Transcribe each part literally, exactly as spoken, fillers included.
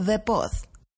The Pod.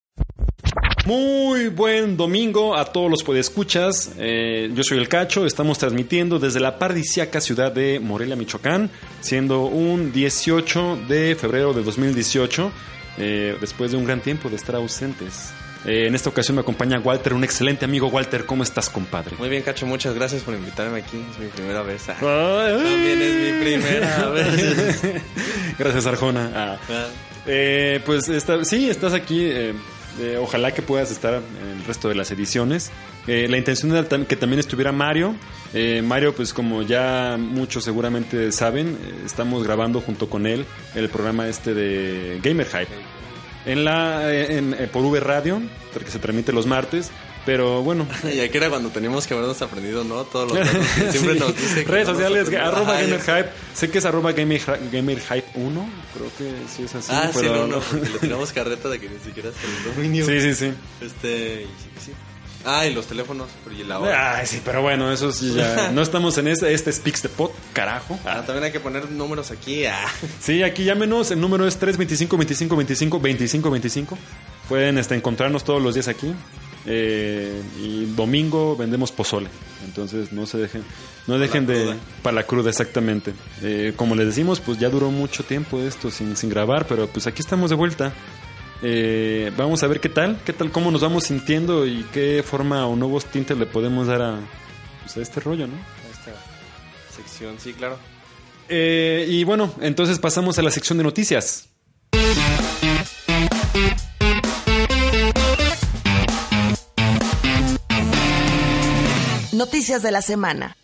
Muy buen domingo a todos los podescuchas. Eh, yo soy el Cacho, estamos transmitiendo desde la paradisíaca ciudad de Morelia, Michoacán, siendo un dieciocho de febrero de dos mil dieciocho, eh, después de un gran tiempo de estar ausentes. Eh, en esta ocasión me acompaña Walter, un excelente amigo. Walter, ¿cómo estás, compadre? Muy bien, Cacho, muchas gracias por invitarme aquí. Es mi primera vez. Ah, también es mi primera vez. Gracias, Arjona. Ah. Eh, pues está, sí, estás aquí. Eh, eh, ojalá que puedas estar en el resto de las ediciones. Eh, la intención era que también estuviera Mario. Eh, Mario, pues como ya muchos seguramente saben, eh, estamos grabando junto con él el programa este de Gamer Hype. En la en, en, por V Radio, porque se transmite los martes, pero bueno. Y aquí era cuando teníamos que habernos aprendido, ¿no? Todos los datos que siempre nos dice. Redes sociales, arroba Gamer Hype. Sé que es arroba Gamer, Gamer Hype uno, creo que sí es así. Ah, pero sí, no, no, porque le tiramos carreta de que ni siquiera es el dominio. Sí, sí, sí. Este, sí, sí. Ah, y los teléfonos, y la hora. Ay, sí, pero bueno, eso sí ya. No estamos en este, este Speaks the Pod, carajo. Ah, también hay que poner números aquí. Ah. Sí, aquí llámenos, el número es tres veinticinco, veinticinco, veinticinco, veinticinco, veinticinco. Pueden este, encontrarnos todos los días aquí. Eh, y domingo vendemos pozole. Entonces no se dejen, no dejen de... Para la cruda, exactamente. Eh, como les decimos, pues ya duró mucho tiempo esto sin, sin grabar, pero pues aquí estamos de vuelta. Eh, vamos a ver qué tal, qué tal, cómo nos vamos sintiendo y qué forma o nuevos tintes le podemos dar a, pues, a este rollo, ¿no? A esta sección, sí, claro. Eh, y bueno, entonces pasamos a la sección de noticias. Noticias de la semana.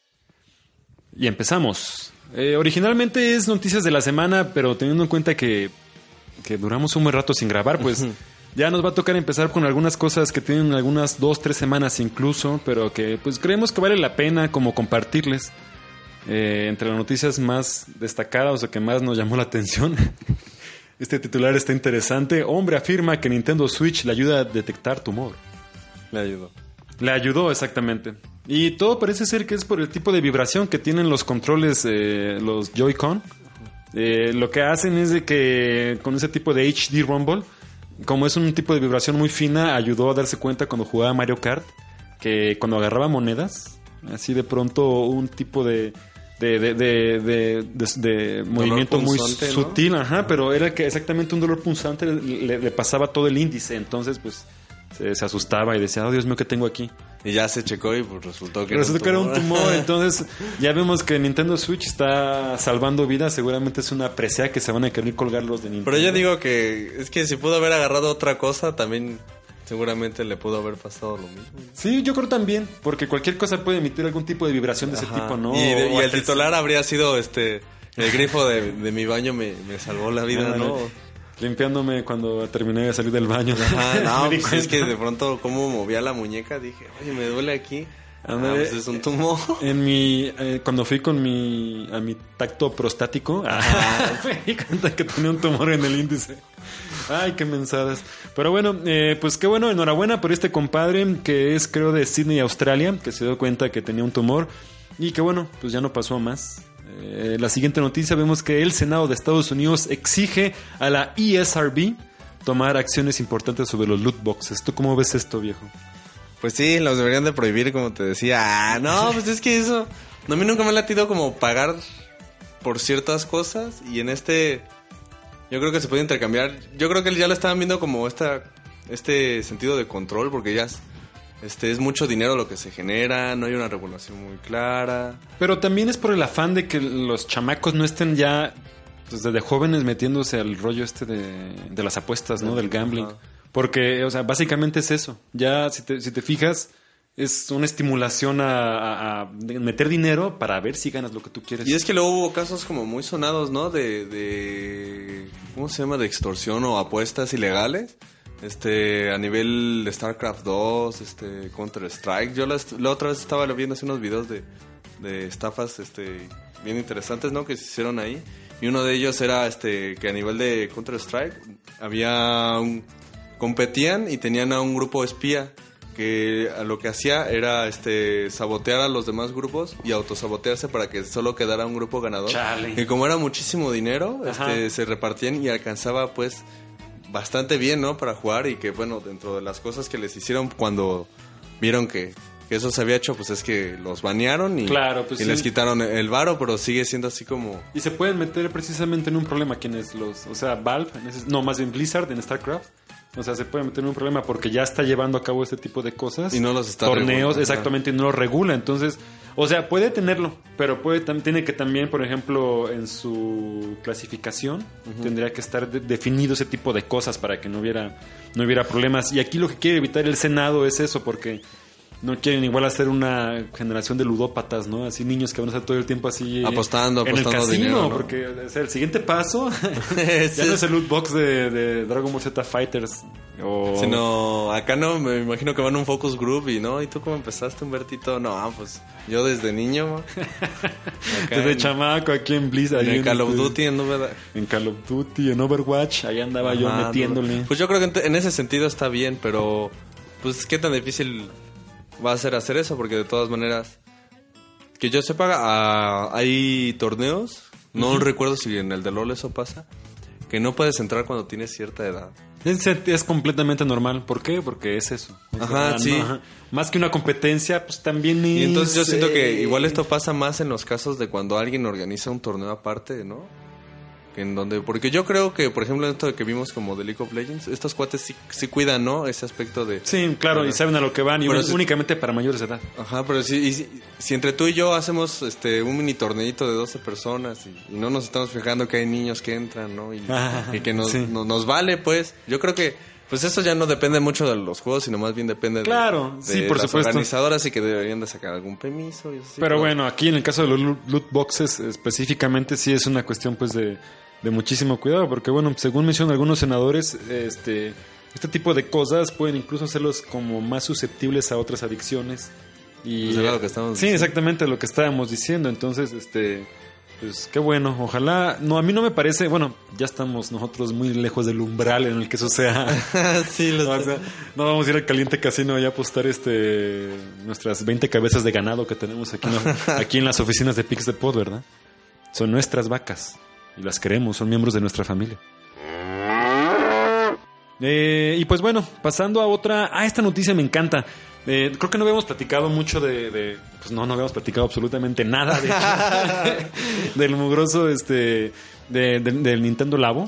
Y empezamos. Eh, originalmente es noticias de la semana, pero teniendo en cuenta que que duramos un buen rato sin grabar, pues ya nos va a tocar empezar con algunas cosas que tienen algunas dos, tres semanas incluso, pero que pues creemos que vale la pena como compartirles. Eh, entre las noticias más destacadas o que más nos llamó la atención, este titular está interesante. Hombre afirma que Nintendo Switch le ayuda a detectar tumor. Le ayudó. Le ayudó, exactamente. Y todo parece ser que es por el tipo de vibración que tienen los controles, eh, los Joy-Con. Eh, lo que hacen es de que con ese tipo de H D Rumble, como es un tipo de vibración muy fina, ayudó a darse cuenta cuando jugaba Mario Kart que cuando agarraba monedas, así de pronto un tipo de de, de, de, de, de, de movimiento muy sutil, ¿no? Ajá, pero era que exactamente un dolor punzante le, le pasaba todo el índice, entonces pues se, se asustaba y decía, oh Dios mío, ¿qué tengo aquí? Y ya se checó y pues resultó que, resultó era, un que era un tumor. Entonces ya vemos que Nintendo Switch está salvando vidas. Seguramente es una presea que se van a querer colgar los de Nintendo. Pero yo digo que es que si pudo haber agarrado otra cosa, también seguramente le pudo haber pasado lo mismo. Sí, yo creo también, porque cualquier cosa puede emitir algún tipo de vibración de Ajá. ese tipo, ¿no? Y, de, y el titular habría sido este el grifo de, de mi baño me, me salvó la vida, ¿no? ¿no? Limpiándome cuando terminé de salir del baño. Ajá, no, pues es que de pronto como movía la muñeca dije, oye, me duele aquí. Ah, pues es un tumor. En mi, eh, cuando fui con mi, a mi tacto prostático, ah, me di cuenta que tenía un tumor en el índice. Ay, qué mensadas. Pero bueno, eh, pues qué bueno, enhorabuena por este compadre que es creo de Sydney, Australia, que se dio cuenta que tenía un tumor y que bueno, pues ya no pasó a más. Eh, la siguiente noticia, vemos que el Senado de Estados Unidos exige a la E S R B tomar acciones importantes sobre los loot boxes. ¿Tú cómo ves esto, viejo? Pues sí, los deberían de prohibir, como te decía. Ah, no, pues es que eso... A mí nunca me ha latido como pagar por ciertas cosas. Y en este... Yo creo que se puede intercambiar. Yo creo que ya lo estaban viendo como esta, este sentido de control, porque ya... Este, es mucho dinero lo que se genera, no hay una regulación muy clara. Pero también es por el afán de que los chamacos no estén ya pues, desde jóvenes metiéndose al rollo este de, de las apuestas, ¿no? Del gambling. Ajá. Porque, o sea, básicamente es eso. Ya, si te, si te fijas, es una estimulación a, a, a meter dinero para ver si ganas lo que tú quieres. Y es que luego hubo casos como muy sonados, ¿no? De, de ¿cómo se llama? De extorsión o apuestas ilegales. Este, a nivel de StarCraft dos, este, Counter Strike. Yo la, la otra vez estaba viendo así unos videos de, de estafas, este, bien interesantes, ¿no? Que se hicieron ahí. Y uno de ellos era, este, que a nivel de Counter Strike había un, competían y tenían a un grupo espía que a lo que hacía era, este, sabotear a los demás grupos y autosabotearse para que solo quedara un grupo ganador. Chale. Y como era muchísimo dinero, este, se repartían y alcanzaba, pues, bastante bien, ¿no? Para jugar y que, bueno, dentro de las cosas que les hicieron cuando vieron que, que eso se había hecho, pues es que los banearon y, claro, pues y sí. les quitaron el varo, pero sigue siendo así como... Y se pueden meter precisamente en un problema quienes los... O sea, Valve, en ese- no, más bien Blizzard en StarCraft. O sea, se puede meter en un problema porque ya está llevando a cabo este tipo de cosas. Y no los está Torneos, regulando. exactamente, y no los regula. Entonces, o sea, puede tenerlo, pero puede tam- tiene que también, por ejemplo, en su clasificación, tendría que estar de- definido ese tipo de cosas para que no hubiera, no hubiera problemas. Y aquí lo que quiere evitar el Senado es eso, porque no quieren igual hacer una generación de ludópatas, ¿no? Así niños que van a estar todo el tiempo así... Apostando, en apostando el casino, dinero, ¿no? porque o sea, el siguiente paso ya no es el loot box de, de Dragon Ball Z Fighters. O... Sino, acá no, me imagino que van a un focus group y no, ¿y tú cómo empezaste, Humbertito? No, pues yo desde niño, acá Desde en, chamaco aquí en Blizzard. en ahí el Call of este- Duty, ¿no? ¿Verdad? En Call of Duty, en Overwatch, ahí andaba yo Ajá, metiéndole. no. Pues yo creo que en, te- en ese sentido está bien, pero pues qué tan difícil va a ser hacer eso, porque de todas maneras, que yo sepa, ah, hay torneos, no recuerdo si en el de LoL eso pasa, que no puedes entrar cuando tienes cierta edad. Es, es completamente normal. ¿Por qué? Porque es eso. O Ajá, sea, sí. no, ajá. Más que una competencia, pues también es... Y entonces yo siento que eh, igual esto pasa más en los casos de cuando alguien organiza un torneo aparte, ¿no? Que en donde, porque yo creo que, por ejemplo, esto que vimos como de League of Legends, estos cuates sí, sí cuidan, ¿no? Ese aspecto de... Sí, claro, Pero- y saben a lo que van. Y pero es si- únicamente para mayores de edad. Ajá, pero si, y si, si entre tú y yo hacemos este un mini torneito de doce personas y, y no nos estamos fijando que hay niños que entran, ¿no? Y, Ah, y que nos, sí. no- nos vale, pues. Yo creo que pues eso ya no depende mucho de los juegos, sino más bien depende de- Claro, de, sí, por las supuesto. organizadoras y que deberían de sacar algún permiso. Y así, Pero bueno, aquí en el caso de los loot- loot boxes específicamente sí es una cuestión pues de, de muchísimo cuidado, porque bueno, según mencionan algunos senadores, este este tipo de cosas pueden incluso hacerlos como más susceptibles a otras adicciones. Y Pues era lo que estábamos sí, diciendo. exactamente lo que estábamos diciendo. Entonces, este pues qué bueno, ojalá, no, a mí no me parece, bueno, ya estamos nosotros muy lejos del umbral en el que eso sea. sí, los- O sea, no vamos a ir al caliente casino y a apostar este nuestras veinte cabezas de ganado que tenemos aquí, ¿no? Aquí en las oficinas de Pix de Pod, ¿verdad? Son nuestras vacas y las queremos, son miembros de nuestra familia. Eh, y pues bueno, pasando a otra... Ah, esta noticia me encanta. Eh, creo que no habíamos platicado mucho de, de- Pues no, no habíamos platicado absolutamente nada de hecho, del mugroso este, de- de- del Nintendo Labo.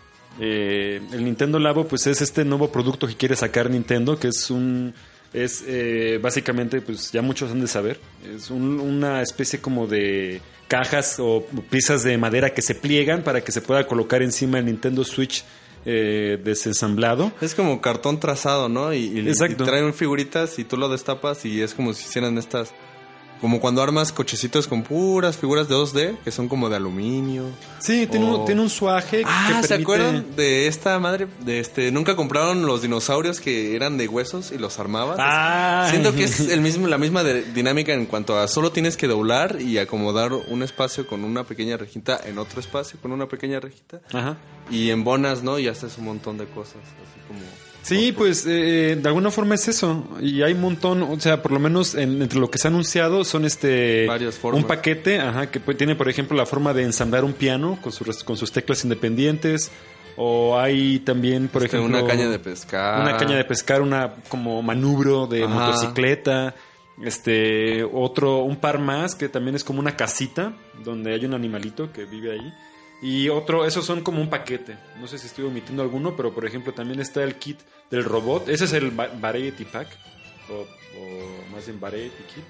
Eh, el Nintendo Labo pues es este nuevo producto que quiere sacar Nintendo, que es un... Es eh, básicamente, pues ya muchos han de saber, es un- una especie como de cajas o piezas de madera que se pliegan para que se pueda colocar encima el Nintendo Switch eh, desensamblado. Es como cartón trazado, ¿no? Y, y, Exacto. y traen figuritas y tú lo destapas y es como si hicieran estas... Como cuando armas cochecitos con puras figuras de dos D, que son como de aluminio. Sí, tiene, Oh. un, tiene un suaje Ah, que ¿se permite... acuerdan de esta madre? De este, ¿nunca compraron los dinosaurios que eran de huesos y los armabas? Ah. Siento que es el mismo, la misma de- dinámica en cuanto a solo tienes que doblar y acomodar un espacio con una pequeña rejita en otro espacio con una pequeña rejita. Ajá. Y embonas, ¿no? Y haces un montón de cosas, así como... Sí, pues eh, de alguna forma es eso. Y hay un montón, o sea, por lo menos en- entre lo que se ha anunciado son este Varias formas. un paquete, ajá, que pues, tiene por ejemplo la forma de ensamblar un piano con, sus con sus teclas independientes. O hay también, por Este, ejemplo, una caña de pescar. Una caña de pescar, una como manubrio de Ajá. motocicleta. Este, otro, un par más que también es como una casita donde hay un animalito que vive ahí. Y otro, esos son como un paquete. No sé si estoy omitiendo alguno, pero por ejemplo también está el kit del robot. Ese es el va- Variety Pack, o, o más bien Variety Kit,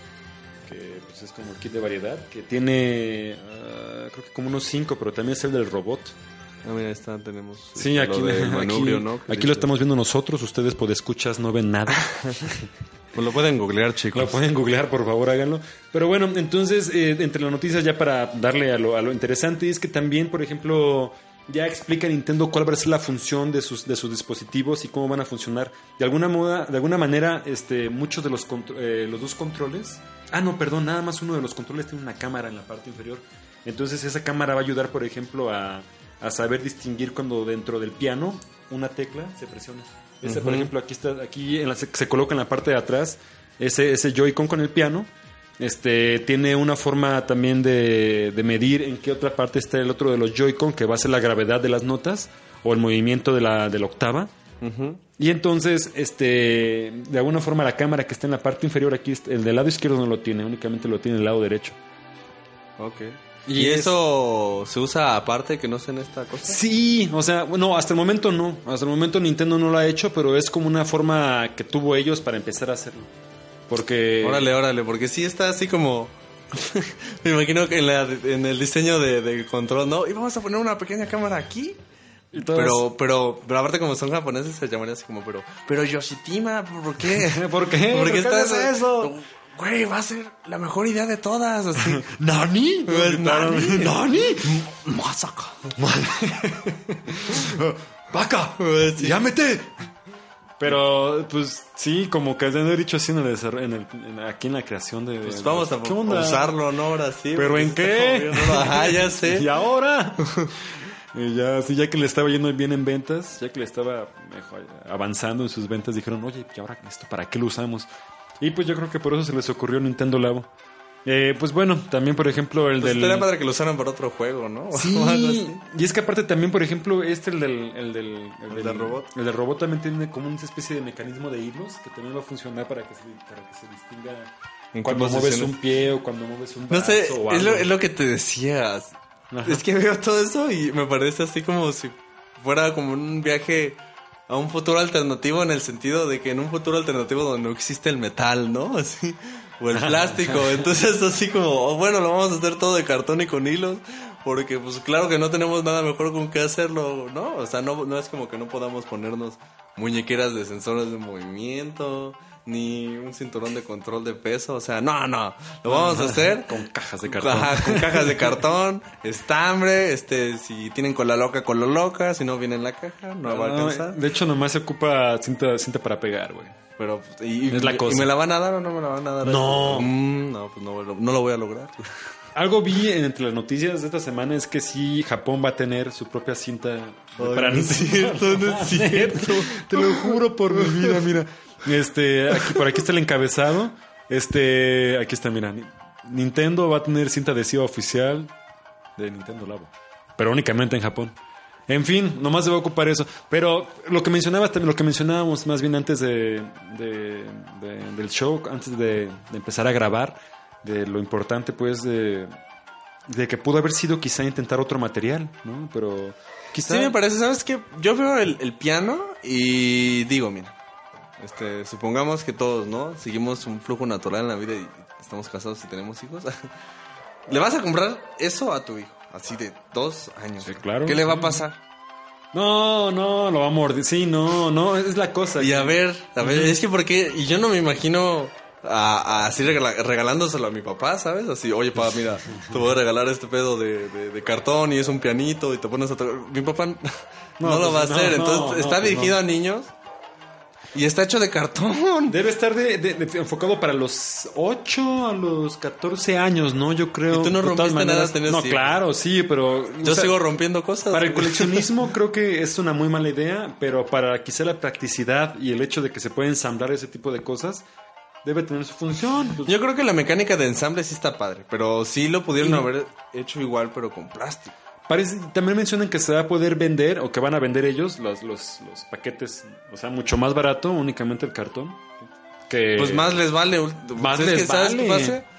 que pues, es como el kit de variedad, que tiene, ah, creo que como unos cinco, pero también es el del robot. Ah, mira, está, tenemos... Sí, este, aquí, lo del aquí, manubrio, ¿no? Que aquí dice- lo estamos viendo nosotros. Ustedes podescuchas no ven nada. Pues lo pueden googlear, chicos. Lo pueden googlear, por favor, háganlo. Pero bueno, entonces, eh, entre las noticias, ya para darle a lo, a lo interesante, es que también, por ejemplo, ya explica Nintendo cuál va a ser la función de sus, de sus dispositivos y cómo van a funcionar. De alguna moda, de alguna manera, este, muchos de los, contro- eh, los dos controles... Ah, no, perdón, nada más uno de los controles tiene una cámara en la parte inferior. Entonces, esa cámara va a ayudar, por ejemplo, a, a saber distinguir cuando dentro del piano una tecla se presiona. Ese, por Ujú. ejemplo, aquí está, aquí en la- se, se coloca en la parte de atrás ese, ese Joy-Con con el piano. Este tiene una forma también de, de medir en qué otra parte está el otro de los Joy-Con, que va a ser la gravedad de las notas. o el movimiento de la, de la octava. Uh-huh. Y entonces, este, de alguna forma la cámara que está en la parte inferior aquí, el del lado izquierdo no lo tiene, únicamente lo tiene el lado derecho. Ok. ¿Y, ¿Y es... eso se usa aparte que no sea en esta cosa? Sí, o sea, bueno, hasta el momento no. Hasta el momento Nintendo no lo ha hecho, pero es como una forma que tuvo ellos para empezar a hacerlo. Porque... Órale, órale, porque sí está así como... Me imagino que en, la, en el diseño de, de control, ¿no? Y vamos a poner una pequeña cámara aquí. Y todos... pero, pero, pero aparte como son japoneses se llamaría así como, pero, pero Yoshitima, ¿por qué? ¿Por qué? ¿Por qué estás eso? Güey, va a ser la mejor idea de todas, así. ¿Nani? Pues, ¿Nani? ¿Nani? Masaka. ¡Vaca! Sí. ¡Llámete! Pero, pues, sí, como que han dicho así en el, en el en, aquí en la creación de... Pues vamos a usarlo, ¿no? Ahora sí. ¿Pero en qué? Ajá, ya sé. ¿Y ahora? Y ya, sí, ya que le estaba yendo bien en ventas, ya que le estaba mejor, avanzando en sus ventas, dijeron, oye, ¿y ahora esto para qué lo usamos? Y pues yo creo que por eso se les ocurrió Nintendo Labo. Eh, pues bueno, también por ejemplo el pues del... Estaría padre que lo usaran para otro juego, ¿no? Sí, y es que aparte también por ejemplo este, el del... El del, el el del, del robot. El del robot también tiene como una especie de mecanismo de hilos que también va a funcionar para que se, para que se distinga ¿En cuando mueves un pie o cuando mueves un brazo. No sé, o es, lo, es lo que te decías. Ajá. Es que veo todo eso y me parece así como si fuera como un viaje a un futuro alternativo, en el sentido de que en un futuro alternativo donde no existe el metal, ¿no? Así, o el plástico. Entonces así como, oh, bueno, lo vamos a hacer todo de cartón y con hilos, porque pues claro que no tenemos nada mejor con qué hacerlo, ¿no? O sea, no, no es como que no podamos ponernos muñequeras de sensores de movimiento, ni un cinturón de control de peso, o sea, no, no, lo vamos a hacer con cajas de cartón. Ajá, con cajas de cartón, estambre, este, si tienen cola loca, cola loca, si no viene en la caja, no, no va a alcanzar. De hecho, nomás se ocupa cinta, cinta para pegar, güey. Pero, y, es la cosa. ¿Y me la van a dar o no me la van a dar? No. Mm, no, pues no, no lo voy a lograr. Algo vi entre las noticias de esta semana es que sí, Japón va a tener su propia cinta. Ay, para no es cierto, no es cierto. Te lo juro por mi vida, mira. Este, aquí, por aquí está el encabezado. Este, aquí está, mira. Nintendo va a tener cinta adhesiva oficial de Nintendo Labo, pero únicamente en Japón. En fin, nomás se va a ocupar eso. Pero lo que mencionabas también, lo que mencionábamos más bien antes de, de, de del show, antes de, de empezar a grabar, de lo importante, pues, de, de que pudo haber sido quizá intentar otro material, ¿no? Pero quizá... Sí, me parece, ¿sabes qué? Yo veo el, el piano y digo, mira. Este, supongamos que todos, ¿no? Seguimos un flujo natural en la vida y estamos casados y tenemos hijos. Le vas a comprar eso a tu hijo, así de dos años. Sí, claro. ¿Qué le va a pasar? No, no, lo va a morder. Sí, no, no, es la cosa. Y a ver, a ver, es que porque, y yo no me imagino a, a así regala, regalándoselo a mi papá, ¿sabes? Así, oye, papá, mira, te voy a regalar este pedo de, de, de cartón y es un pianito y te pones a tocar. Mi papá no, no pues lo va a hacer, no, entonces no, está no, dirigido pues a niños. Y está hecho de cartón. Debe estar de, de, de, enfocado para los ocho a los catorce años, ¿no? Yo creo. ¿Y tú no rompiste nada? No, sí. Claro, sí, pero... Yo o sea, sigo rompiendo cosas. Para el coleccionismo creo que es una muy mala idea, pero para quizá la practicidad y el hecho de que se puede ensamblar ese tipo de cosas, debe tener su función. Pues. Yo creo que la mecánica de ensamble sí está padre, pero sí lo pudieron y... haber hecho igual, pero con plástico. Parece, también mencionan que se va a poder vender o que van a vender ellos los, los, los paquetes, o sea, mucho más barato, únicamente el cartón. Que pues más les vale. Más les que, vale. ¿Sabes qué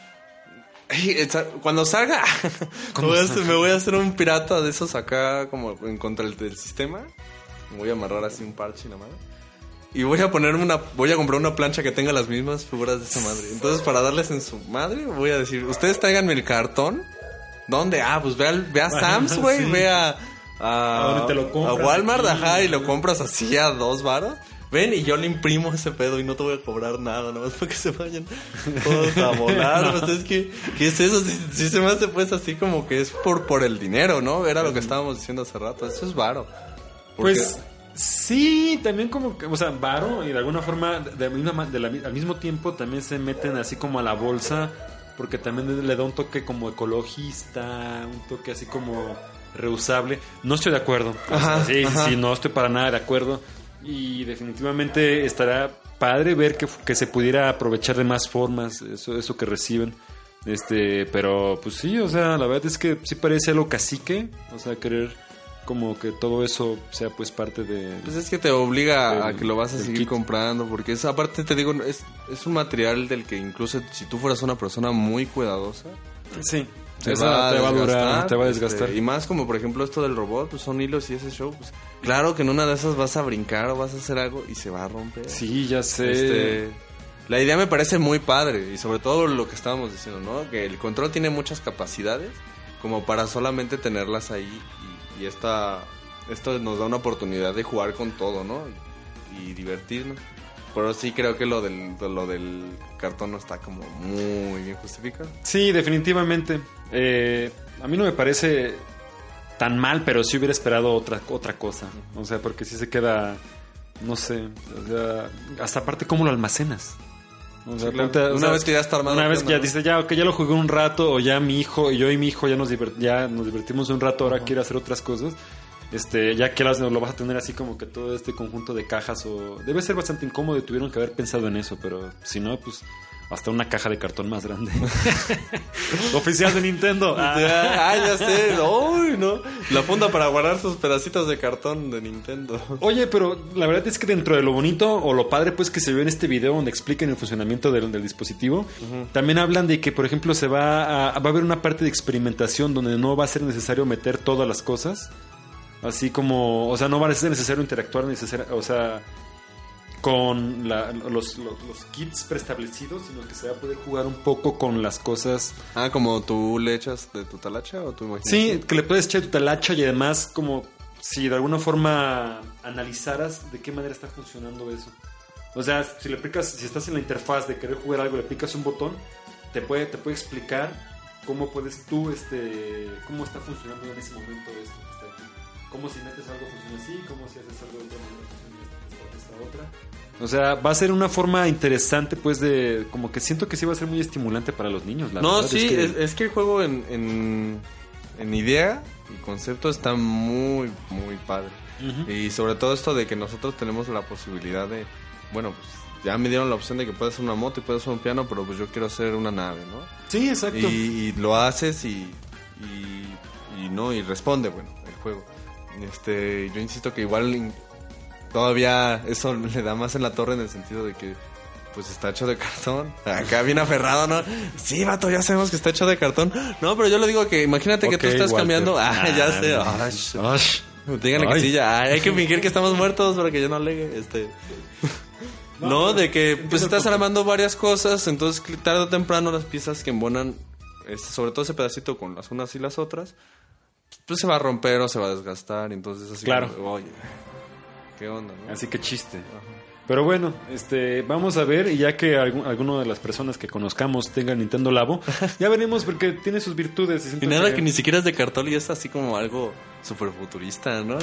pasa? Cuando salga, voy a hacer, me voy a hacer un pirata de esos acá, como en contra del, del sistema. Me voy a amarrar así un parche y la madre. Y voy a ponerme una, voy a comprar una plancha que tenga las mismas figuras de esa madre. Entonces, para darles en su madre, voy a decir, ustedes tráiganme el cartón. ¿Dónde? Ah, pues ve a, ve a Sam's, güey, sí. Ve a, a, a, te lo compras, a Walmart, aquí, ajá, y lo compras así a dos varos. Ven y yo le imprimo ese pedo y no te voy a cobrar nada, nomás para que se vayan todos a volar. No. Pues es que, ¿qué es eso? Si, si se me hace pues así como que es por, por el dinero, ¿no? Era lo que estábamos diciendo hace rato, eso es varo. Porque... Pues sí, también como que, o sea, varo y de alguna forma, de, de, de la, al mismo tiempo también se meten así como a la bolsa. Porque también le da un toque como ecologista, un toque así como reusable. No estoy de acuerdo. Ajá, o sea, sí, ajá. sí, no estoy para nada de acuerdo. Y definitivamente estará padre ver que, que se pudiera aprovechar de más formas eso, eso que reciben. Este, pero pues sí, o sea, la verdad es que sí parece algo cacique. O sea, querer como que todo eso sea pues parte de... Pues es que te obliga del, a que lo vas a seguir kit. comprando, porque es, aparte te digo, es, es un material del que incluso si tú fueras una persona muy cuidadosa, Sí, te, esa va, a te va a durar, desgastar, te va a desgastar. Este, y más como por ejemplo esto del robot, pues son hilos y ese show, pues claro que en una de esas vas a brincar o vas a hacer algo y se va a romper. Sí, ya sé. Este, la idea me parece muy padre y sobre todo lo que estábamos diciendo, ¿no? Que el control tiene muchas capacidades como para solamente tenerlas ahí y, y esta, esto nos da una oportunidad de jugar con todo, ¿no? Y, y divertirnos. Pero sí creo que lo del, lo del cartón no está como muy bien justificado. Sí, definitivamente. Eh, a mí no me parece tan mal, pero sí hubiera esperado otra, otra cosa. O sea, porque sí se queda, no sé, o sea, hasta aparte cómo lo almacenas. O sea, Sí, claro. ponte- o Una sea, vez que ya está armado, Una ¿qué vez que ya onda? dices, ya, ok, ya lo jugué un rato, o ya mi hijo, y yo y mi hijo ya nos, divert- ya nos divertimos un rato, ahora quiero hacer otras cosas. Este, ya que las- lo vas a tener así como que todo este conjunto de cajas, o debe ser bastante incómodo y tuvieron que haber pensado en eso, pero si no, pues hasta una caja de cartón más grande. Oficial de Nintendo. Ah. Ah, ah, ya sé. Uy, no. La funda para guardar sus pedacitos de cartón de Nintendo. Oye, pero la verdad es que dentro de lo bonito o lo padre pues que se ve en este video donde explican el funcionamiento del, del dispositivo, uh-huh. también hablan de que, por ejemplo, se va a, va a haber una parte de experimentación donde no va a ser necesario meter todas las cosas. Así como, o sea, no va a ser necesario interactuar, necesario, o sea, con la, los, los, los kits preestablecidos, sino que se va a poder jugar un poco con las cosas. Ah, como tú le echas de tu talacha o tu imaginación. Sí, que le puedes echar tu talacha y además como si de alguna forma analizaras de qué manera está funcionando eso. O sea, si le picas, si estás en la interfaz de querer jugar algo, le picas un botón, te puede, te puede explicar cómo puedes tú, este, cómo está funcionando en ese momento esto que está aquí. Cómo si metes algo funciona así, cómo si haces algo de otra manera funciona esta otra. O sea, va a ser una forma interesante, pues, de... Como que siento que sí va a ser muy estimulante para los niños, la no, verdad. sí, es que... Es, es que el juego en, en, en idea y concepto está muy, muy padre. Uh-huh. Y sobre todo esto de que nosotros tenemos la posibilidad de... Bueno, pues ya me dieron la opción de que puedes hacer una moto y puedes hacer un piano, pero pues yo quiero hacer una nave, ¿no? Sí, exacto. Y, y lo haces y, y, y no, y responde, bueno, el juego. Este, yo insisto que igual todavía eso le da más en la torre en el sentido de que pues está hecho de cartón. Acá bien aferrado, ¿no? Sí, vato, ya sabemos que está hecho de cartón. No, pero yo le digo que imagínate okay, que tú estás Walter. cambiando. Ah, ah, ya sé. Osh, osh. Díganle que sí, ya. Ay, hay que fingir que estamos muertos para que yo no alegue. Este. No, no, de que pues estás armando varias cosas, entonces tarde o temprano las piezas que embonan, este, sobre todo ese pedacito con las unas y las otras, pues se va a romper o se va a desgastar, entonces así claro. Como, oye, ¿qué onda? ¿No? Así que chiste. Ajá. Pero bueno, este, vamos a ver, y ya que algún, alguno de las personas que conozcamos tenga Nintendo Labo, ya veremos porque tiene sus virtudes. Y, y nada que... que ni siquiera es de cartón y es así como algo súper futurista, ¿no?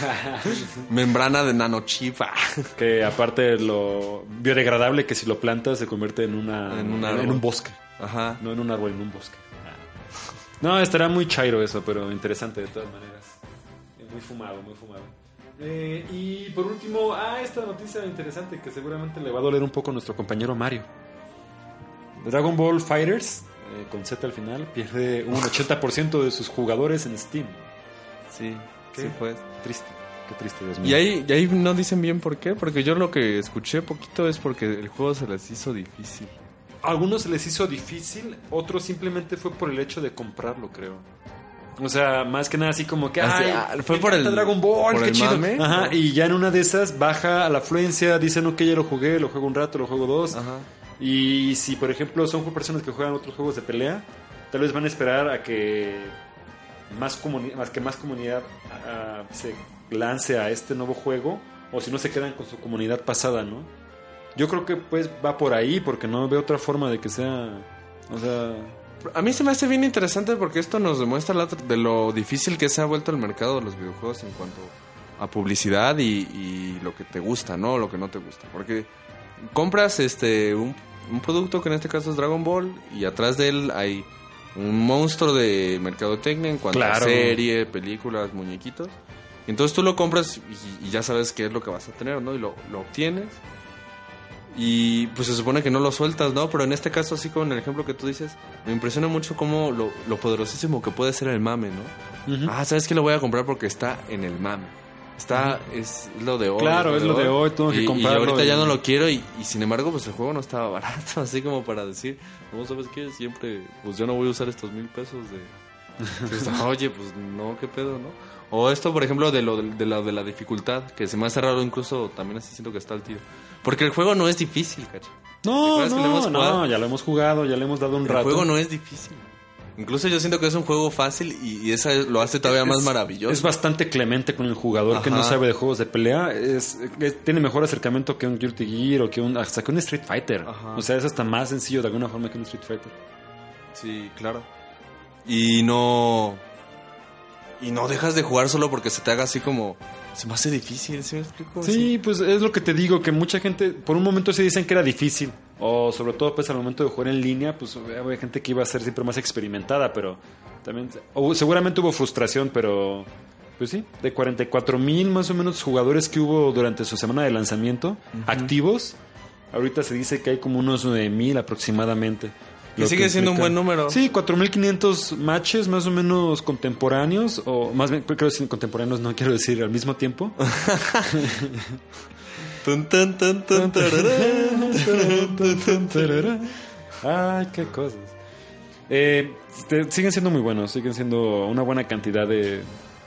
Membrana de nanochip. Que aparte lo biodegradable que si lo plantas se convierte en una en un, en un bosque. Ajá. No en un árbol, en un bosque. No, estará muy chairo eso, pero interesante de todas maneras. Muy fumado, muy fumado. Eh, y por último, ah, esta noticia interesante que seguramente le va a doler un poco a nuestro compañero Mario. Dragon Ball Fighters, eh, con Z al final, pierde un ochenta por ciento de sus jugadores en Steam. Sí, ¿Qué? sí pues. Triste, qué triste, Dios mío. Y ahí, y ahí no dicen bien por qué, porque yo lo que escuché poquito es porque el juego se les hizo difícil. A algunos se les hizo difícil, otros simplemente fue por el hecho de comprarlo, creo. O sea, más que nada así como que ay, ah, fue por el Dragon Ball, por qué el chido. Mame, Ajá, ¿no? Y ya en una de esas baja la afluencia, dicen ok, ya lo jugué, lo juego un rato, lo juego dos. Ajá. Y si por ejemplo son personas que juegan otros juegos de pelea, tal vez van a esperar a que más comunidad, más que más comunidad uh, se lance a este nuevo juego, o si no se quedan con su comunidad pasada, ¿no? Yo creo que pues va por ahí, porque no veo otra forma de que sea, o sea... A mí se me hace bien interesante porque esto nos demuestra la, de lo difícil que se ha vuelto el mercado de los videojuegos en cuanto a publicidad y, y lo que te gusta, ¿no? Lo que no te gusta. Porque compras este un, un producto que en este caso es Dragon Ball y atrás de él hay un monstruo de mercadotecnia en cuanto claro. a serie, películas, muñequitos. Y entonces tú lo compras y, y ya sabes qué es lo que vas a tener, ¿no? Y lo, lo obtienes. Y pues se supone que no lo sueltas, ¿no? Pero en este caso, así como en el ejemplo que tú dices, me impresiona mucho cómo lo, lo poderosísimo que puede ser el mame, ¿no? Uh-huh. Ah, ¿sabes qué? Lo voy a comprar porque está en el mame. Está, uh-huh. es lo de hoy. Claro, es lo de hoy, tengo que y, comprarlo. Y ahorita y... ya no lo quiero y, y sin embargo, pues el juego no estaba barato, así como para decir, no, ¿sabes qué? Siempre, pues yo no voy a usar estos mil pesos de... Entonces, oye, pues no, qué pedo, ¿no? O esto, por ejemplo, de lo de, de, la, de la dificultad, que se me hace raro incluso, también así siento que está el tiro. Porque el juego no es difícil, cacho. No, no, no, ya lo hemos jugado, ya le hemos dado un el rato. El juego no es difícil. Incluso yo siento que es un juego fácil y, y eso lo hace todavía es, más maravilloso. Es bastante clemente con el jugador. Ajá. Que no sabe de juegos de pelea. Es, es, tiene mejor acercamiento que un Guilty Gear o que un, hasta que un Street Fighter. Ajá. O sea, es hasta más sencillo de alguna forma que un Street Fighter. Sí, claro. Y no... Y no dejas de jugar solo porque se te haga así como... Se me hace difícil, ¿sí me explico? Sí, sí, pues es lo que te digo, que mucha gente... Por un momento se dicen que era difícil. O sobre todo pues al momento de jugar en línea, pues había gente que iba a ser siempre más experimentada, pero también... O, seguramente hubo frustración, pero... Pues sí, de cuarenta y cuatro mil más o menos jugadores que hubo durante su semana de lanzamiento, uh-huh. activos, ahorita se dice que hay como unos nueve mil aproximadamente. Que sigue que siendo un buen número. Sí, cuatro mil quinientos matches más o menos contemporáneos, o más bien, creo que contemporáneos no quiero decir al mismo tiempo. Ay, qué cosas. Eh, te, siguen siendo muy buenos, siguen siendo una buena cantidad de...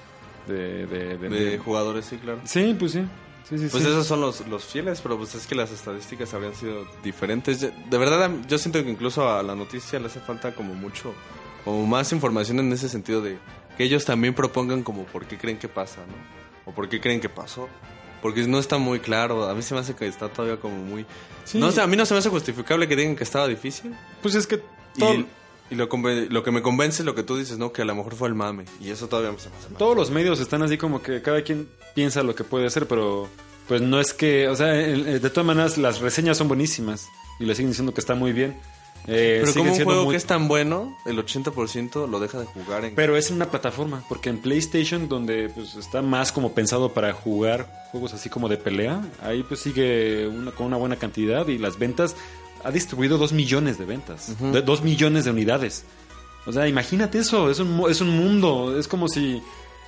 De, de, de, de, de jugadores, sí, claro. Sí, pues sí. Sí, sí, pues sí. esos son los, los fieles, pero pues es que las estadísticas habrían sido diferentes. De verdad, yo siento que incluso a la noticia le hace falta como mucho, como más información en ese sentido de que ellos también propongan como por qué creen que pasa, ¿no? O por qué creen que pasó. Porque no está muy claro. A mí se me hace que está todavía como muy... Sí. No sé, a mí no se me hace justificable que digan que estaba difícil. Pues es que... Todo... Y, y lo, lo que me convence es lo que tú dices, ¿no? Que a lo mejor fue el mame. Y eso todavía me se me hace mal. Todos los medios están así como que cada quien piensa lo que puede hacer, pero... Pues no es que... O sea, de todas maneras las reseñas son buenísimas. Y le siguen diciendo que está muy bien. Eh, pero como un juego muy... que es tan bueno, el ochenta por ciento lo deja de jugar en... Pero es en una plataforma. Porque en PlayStation, donde pues está más como pensado para jugar juegos así como de pelea, ahí pues sigue una, con una buena cantidad. Y las ventas... Ha distribuido dos millones de ventas. Uh-huh. De, dos millones de unidades. O sea, imagínate eso. Es un, es un mundo. Es como si...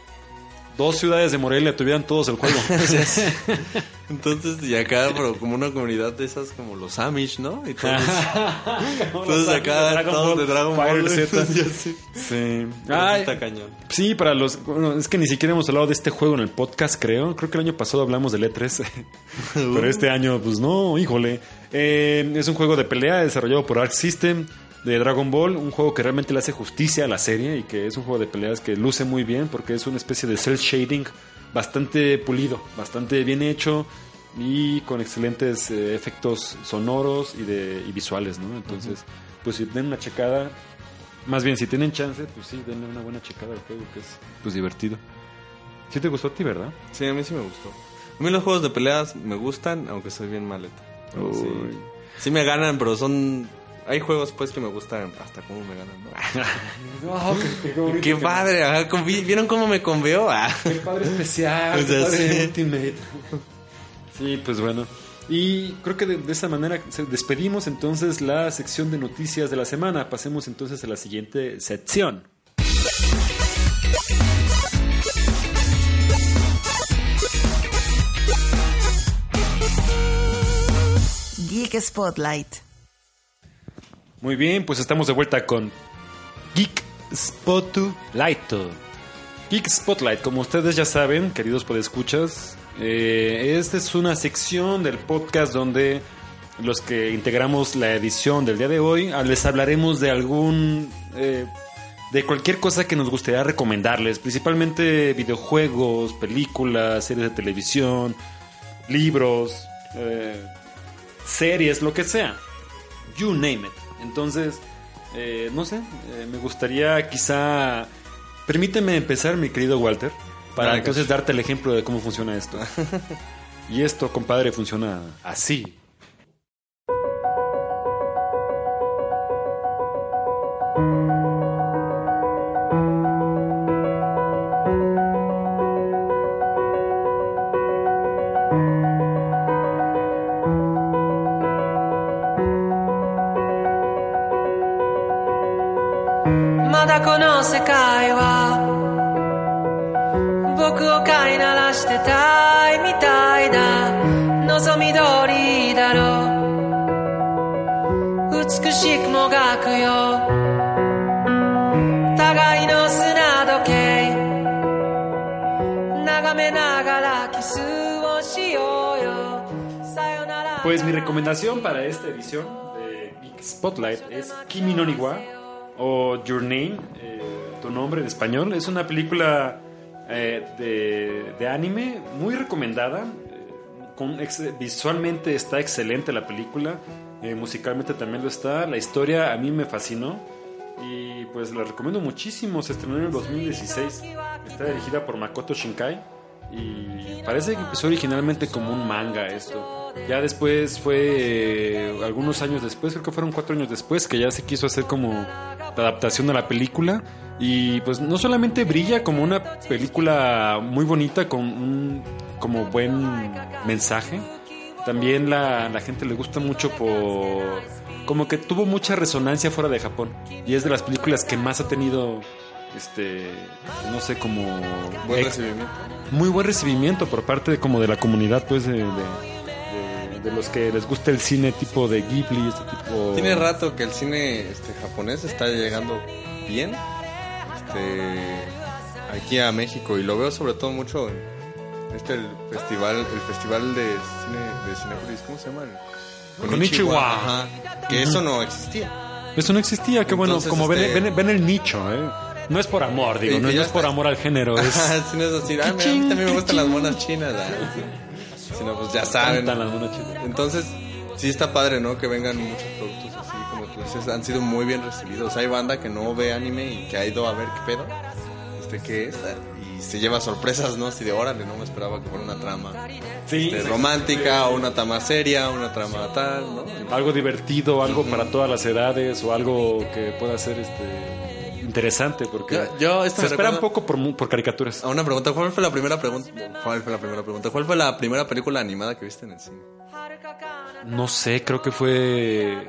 Dos ciudades de Morelia tuvieran todos el juego. Entonces, y acá, pero como una comunidad de esas, como los Amish, ¿no? Y todos, todos acá, de todos de Dragon Ball Z. Sí. Sí. Ay, está cañón. Sí, para los... Bueno, es que ni siquiera hemos hablado de este juego en el podcast, creo. Creo que el año pasado hablamos del E tres. Pero este año, pues no, híjole. Eh, es un juego de pelea desarrollado por Arc System, de Dragon Ball, un juego que realmente le hace justicia a la serie y que es un juego de peleas que luce muy bien porque es una especie de cel shading bastante pulido, bastante bien hecho y con excelentes eh, efectos sonoros y, de, y visuales, ¿no? Entonces, uh-huh. pues si den una checada, más bien si tienen chance, pues sí, denle una buena checada al juego que es pues divertido. ¿Sí te gustó a ti, verdad? Sí, a mí sí me gustó. A mí los juegos de peleas me gustan, aunque soy bien maleta. Sí, sí me ganan, pero son... Hay juegos, pues, que me gustan hasta cómo me ganan, ¿no? Oh, qué, qué, qué padre, ajá, ¿vieron cómo me conveó? Ah. Qué padre especial, o sea, qué padre sí. Ultimate. Sí, pues bueno. Y creo que de, de esa manera despedimos entonces la sección de noticias de la semana. Pasemos entonces a la siguiente sección. Geek Spotlight. Muy bien, pues estamos de vuelta con Geek Spotlight. Geek Spotlight, como ustedes ya saben, queridos podescuchas, eh, esta es una sección del podcast donde los que integramos la edición del día de hoy les hablaremos de algún... Eh, de cualquier cosa que nos gustaría recomendarles, principalmente videojuegos, películas, series de televisión, libros, eh, series, lo que sea. You name it. Entonces, eh, no sé, eh, me gustaría quizá... Permíteme empezar, mi querido Walter, para ah, entonces darte el ejemplo de cómo funciona esto. Y esto, compadre, funciona así. この世界は僕を飼いならしてたいみたいだ望み通りだろう美しくもがくよ互いの砂時計眺めながらキスをしようよさよなら。 Pues mi recomendación para esta edición de Geek Spotlight es Kimi no ni wa o Your Name, eh, tu nombre en español. Es una película eh, de, de anime muy recomendada. Eh, con ex, visualmente está excelente la película, eh, musicalmente también lo está. La historia a mí me fascinó y pues la recomiendo muchísimo. Se estrenó en el dos mil dieciséis. Está dirigida por Makoto Shinkai y parece que empezó originalmente como un manga esto. Ya después fue, eh, algunos años después, creo que fueron cuatro años después, que ya se quiso hacer como la adaptación a la película. Y pues no solamente brilla como una película muy bonita con un como buen mensaje, también la, la gente le gusta mucho por... como que tuvo mucha resonancia fuera de Japón. Y es de las películas que más ha tenido... este no sé, como buen ex, recibimiento muy buen recibimiento por parte de, como de la comunidad pues de, de, de, de los que les gusta el cine tipo de Ghibli, este tipo. Tiene rato que el cine este japonés está llegando bien este aquí a México y lo veo sobre todo mucho en este el festival el festival de cine de Cinépolis, ¿cómo se llama? El Konichiwa. Ajá, que eso no existía. Eso no existía, que bueno, Entonces, como este... ven, ven, ven el nicho, ¿eh? No es por amor, digo, Sí, no, no es está... por amor al género. Es... sí, no es así, ah, mira, a mí también me gustan las monas chinas. ¿Eh? Sino pues ya saben. Las monas chinas. Entonces, sí está padre, ¿no? Que vengan muchos productos así, como tú dices, han sido muy bien recibidos. Hay banda que no ve anime y que ha ido a ver qué pedo, este, qué es, y se lleva sorpresas, ¿no? Así de, órale, no me esperaba que fuera una trama sí, este, romántica, o una trama seria, una trama tal, ¿no? Algo divertido, algo uh-huh. para todas las edades, o algo que pueda ser este interesante, porque yo, yo esto se espera recuerdo... un poco por, por caricaturas. A una pregunta, ¿cuál fue la primera pregunta? ¿Cuál fue la primera pregunta? ¿Cuál fue la primera película animada que viste en el cine? No sé, creo que fue...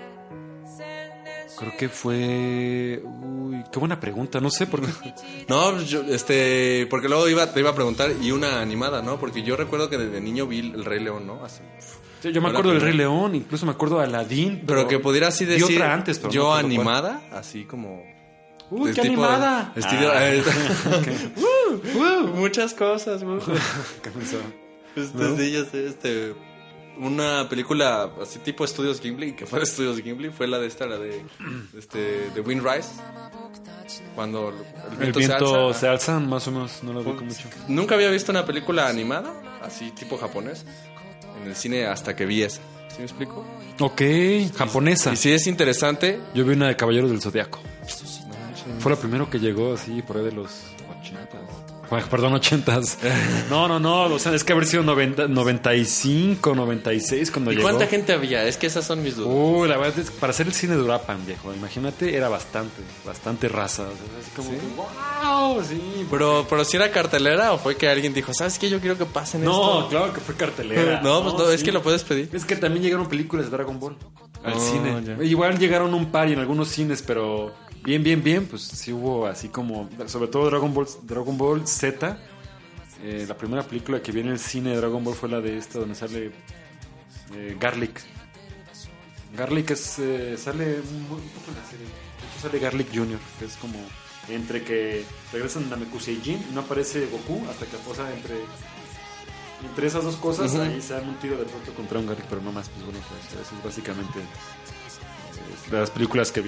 Creo que fue... Uy, qué buena pregunta, no sé por qué. No, yo, este... Porque luego iba, te iba a preguntar, y una animada, ¿no? Porque yo recuerdo que desde niño vi El Rey León, ¿no? Así... Sí, yo me acuerdo del Rey León, incluso me acuerdo de Aladdin. Pero, pero que pudiera así decir... Y otra antes, pero yo no animada, cuál. Así como... ¡Uy, qué tipo, animada! Estilo, ah, eh, okay. uh, uh, muchas cosas. Uh. ¿Qué pensó? Este, ¿no? Sí, yo sé, este... Una película así tipo Estudios Ghibli, que fue de Estudios Ghibli, fue la de esta, la de este de Wind Rise. Cuando el viento, el viento se, alza. se alza, más o menos, no lo vi con mucho. Nunca había visto una película animada, así tipo japonés, en el cine hasta que vi esa. ¿Sí me explico? Ok, japonesa. Y sí es interesante. Yo vi una de Caballeros del Zodiaco. No, fue lo primero que llegó así por ahí de los ochentas. Perdón, ochentas. No, no, no. O sea, es que haber sido noventa, noventa y cinco, noventa y seis cuando ¿Y llegó. cuánta gente había? Es que esas son mis dudas. Uy, la verdad es que para hacer el cine de Uruapan, viejo, imagínate, era bastante, bastante raza. O sea, así como, ¿sí? Que, wow, sí. Pero, pero si era cartelera o fue que alguien dijo, ¿sabes qué? Yo quiero que pasen no, esto. No, claro que fue cartelera. no, pues no, no sí. Es que lo puedes pedir. Es que también llegaron películas de Dragon Ball al oh, cine. Ya. Igual llegaron un par y en algunos cines, pero bien, bien, bien, pues sí hubo así como, sobre todo Dragon Ball, Dragon Ball Z. Eh, la primera película que vi en el cine de Dragon Ball fue la de esta donde sale eh, Garlic. Garlic es, eh, sale un, un poco en la serie. De hecho sale Garlic junior, que es como entre que regresan Namekusei Jin y no aparece Goku hasta que, o sea, entre, entre esas dos cosas uh-huh. ahí se dan un tiro de pronto contra un Garlic, pero no más, pues bueno, pues eso es básicamente eh, de las películas que vi.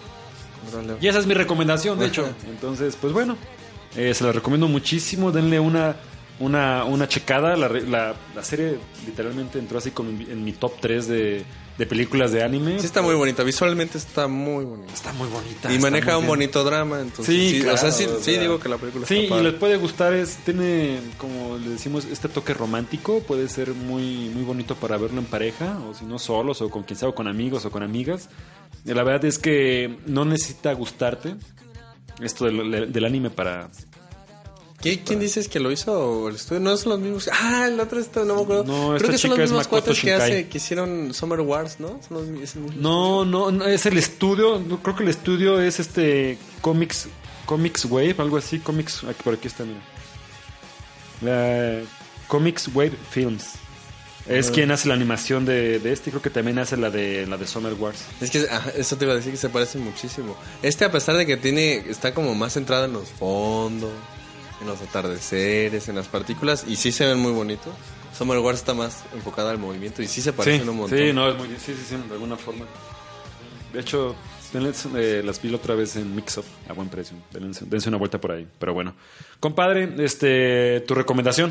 Y esa es mi recomendación, de hecho. Entonces, pues bueno. Eh, se la recomiendo muchísimo, denle una una, una checada. La, la, la serie literalmente entró así como en, en mi top tres de, de películas de anime. Sí, está muy bonita, visualmente está muy bonita. Está muy bonita. Y maneja un bien. bonito drama, entonces sí, sí, claro, o sea, sí, o sea, sí digo que la película sí, está padre. Y les puede gustar, es, tiene, como le decimos, este toque romántico, puede ser muy, muy bonito para verlo en pareja, o si no solos, o con quien sea, o con amigos, o con amigas. Y la verdad es que no necesita gustarte esto del, del anime para... ¿Qué, ¿Quién dices que lo hizo? ¿El estudio? No son los mismos. Ah, el otro esto, no me acuerdo. No, Creo esta que son los chica es mismos Makoto cuates que, Shinkai. hace, que hicieron Summer Wars, ¿no? Son los, es el mismo No, no, no, es el estudio. No, creo que el estudio es este Comics, Comics Wave, algo así. Comics, aquí, por aquí está, mira. La Comics Wave Films. Es Ajá. quien hace la animación de, de este. Creo que también hace la de la de Summer Wars. Es que ah, eso te iba a decir que se parece muchísimo. Este, a pesar de que tiene está como más centrado en los fondos, en los atardeceres, en las partículas, y sí se ven muy bonitos. Summer Wars está más enfocada al movimiento y sí se parecen Sí, un montón. sí, no, es muy, sí, sí, sí, de alguna forma. De hecho, denles, eh, las vi la otra vez en Mix Up a buen precio. Dense, dense una vuelta por ahí. Pero bueno, compadre, este, tu recomendación.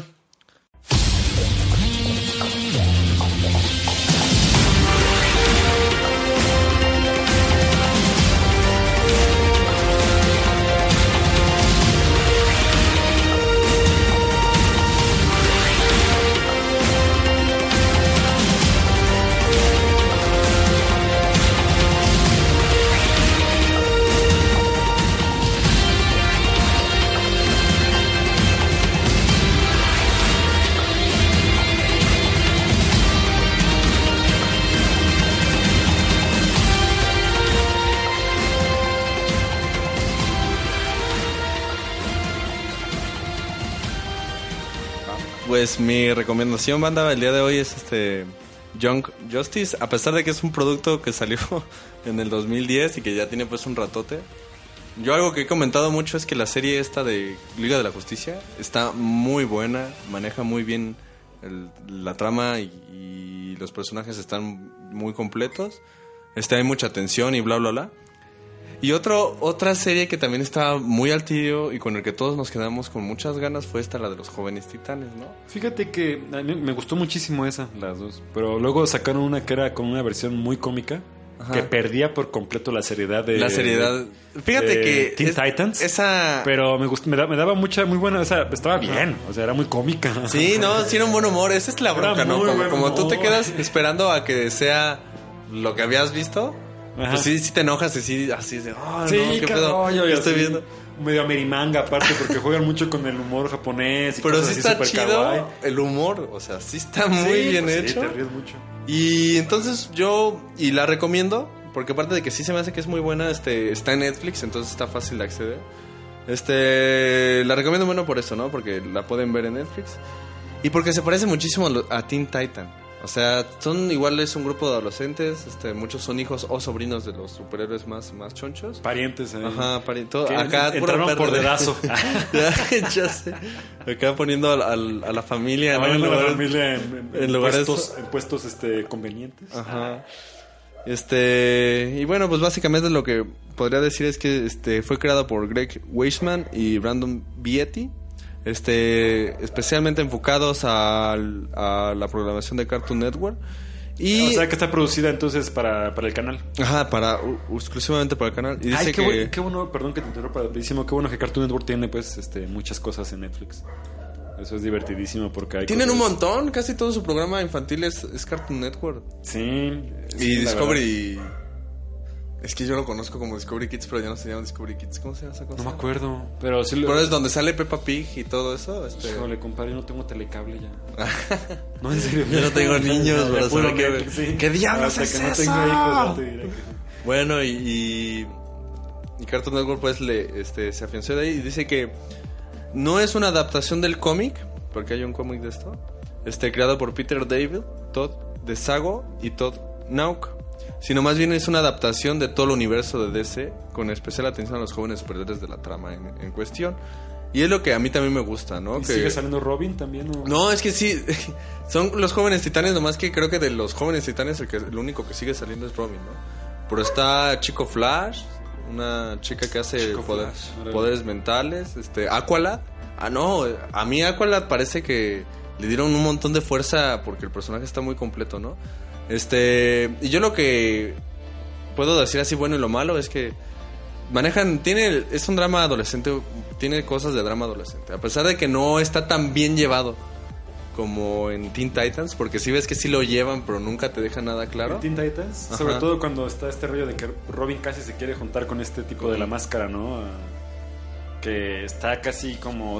Pues mi recomendación, banda, el día de hoy es este Young Justice. A pesar de que es un producto que salió en el dos mil diez y que ya tiene pues un ratote. Yo algo que he comentado mucho es que la serie esta de Liga de la Justicia está muy buena, maneja muy bien el- la trama y, y los personajes están muy completos. Este, hay mucha tensión y bla bla bla. Y otro, otra serie que también estaba muy al tiro y con el que todos nos quedamos con muchas ganas fue esta, la de los Jóvenes Titanes, ¿no? Fíjate que a mí me gustó muchísimo esa, las dos. Pero luego sacaron una que era con una versión muy cómica. Ajá. Que perdía por completo la seriedad de... La seriedad. Fíjate de que Teen es- Titans. esa... Pero me, gustó, me, da- me daba mucha, muy buena... O sea, estaba bien. O sea, era muy cómica. Sí, no, sí era un buen humor. Esa es la Era bronca, ¿no? muy Como, buen como tú te humor. quedas esperando a que sea lo que habías visto, Ajá. pues sí, sí te enojas y sí, así de, oh, Sí, no, qué qué pedo, rollo, ¿qué y estoy así, viendo? Medio amerimanga aparte, porque juegan mucho con el humor japonés y Pero cosas sí así está súper chido kawaii. el humor, o sea, sí está muy Sí, bien pues hecho. Sí, te ríes mucho. Y entonces yo, y la recomiendo, porque aparte de que sí se me hace que es muy buena, este, está en Netflix, entonces está fácil de acceder. Este, la recomiendo bueno por eso, ¿no? Porque la pueden ver en Netflix. Y porque se parece muchísimo a, lo- a Teen Titan. O sea, son iguales un grupo de adolescentes, este, muchos son hijos o sobrinos de los superhéroes más, más chonchos. Parientes ahí. Ajá, pari- todo- Que acá puro entraron perro por de- dedazo. ya, ya sé. Acá poniendo al- al- a la familia, ¿no? Poniendo En a la lugares- familia en, en- en lugares- puestos, en puestos este, convenientes. Ajá. Este, y bueno, pues básicamente lo que podría decir es que este fue creado por Greg Weisman y Brandon Vietti. Este, especialmente enfocados al- a la programación de Cartoon Network. Y O sea que está producida entonces para, para el canal. ajá, para u- exclusivamente para el canal. Y dice Ay, qué, que bueno, qué bueno, perdón que te interrumpa, rapidísimo, qué bueno que Cartoon Network tiene pues este muchas cosas en Netflix. Eso es divertidísimo porque hay tienen un cosas- montón, casi todo su programa infantil es, es Cartoon Network. Sí. Y sí, la Discovery. Es que yo lo conozco como Discovery Kids, pero ya no se llama Discovery Kids. ¿Cómo se llama esa cosa? verdad. No me acuerdo, pero sí lo... Pero es donde sale Peppa Pig y todo eso. Este... Híjole, compadre, no tengo telecable ya. No, en serio. Yo no tengo niños Ya, para puro saber qué- Netflix, sí. ¿qué diablos Hasta es que no eso? tenga hijos, ya te diré que sí. Bueno, y, y, y Cartoon Network pues le, este, se afianzó de ahí y dice que no es una adaptación del cómic, porque hay un cómic de esto, este, creado por Peter David, Todd DeSago y Todd Nauck, sino más bien es una adaptación de todo el universo de D C, con especial atención a los jóvenes superiores de la trama en, en cuestión. Y es lo que a mí también me gusta, ¿no? ¿Y Que- sigue saliendo Robin también? ¿O? No, es que sí, son los jóvenes titanes, nomás que creo que de los jóvenes titanes el, que, el único que sigue saliendo es Robin, ¿no? Pero está Chico Flash, una chica que hace Chico poder- Flash, órale. poderes mentales, este, Aqualad. Ah, no, a mí Aqualad parece que le dieron un montón de fuerza porque el personaje está muy completo, ¿no? Este, y yo lo que puedo decir así bueno y lo malo es que manejan, tiene, es un drama adolescente, tiene cosas de drama adolescente, a pesar de que no está tan bien llevado como en Teen Titans, porque si ves que sí lo llevan, pero nunca te deja nada claro. ¿En Teen Titans? Ajá. Sobre todo cuando está este rollo de que Robin casi se quiere juntar con este tipo de la máscara, ¿no? Ah, Que está casi como, o sea,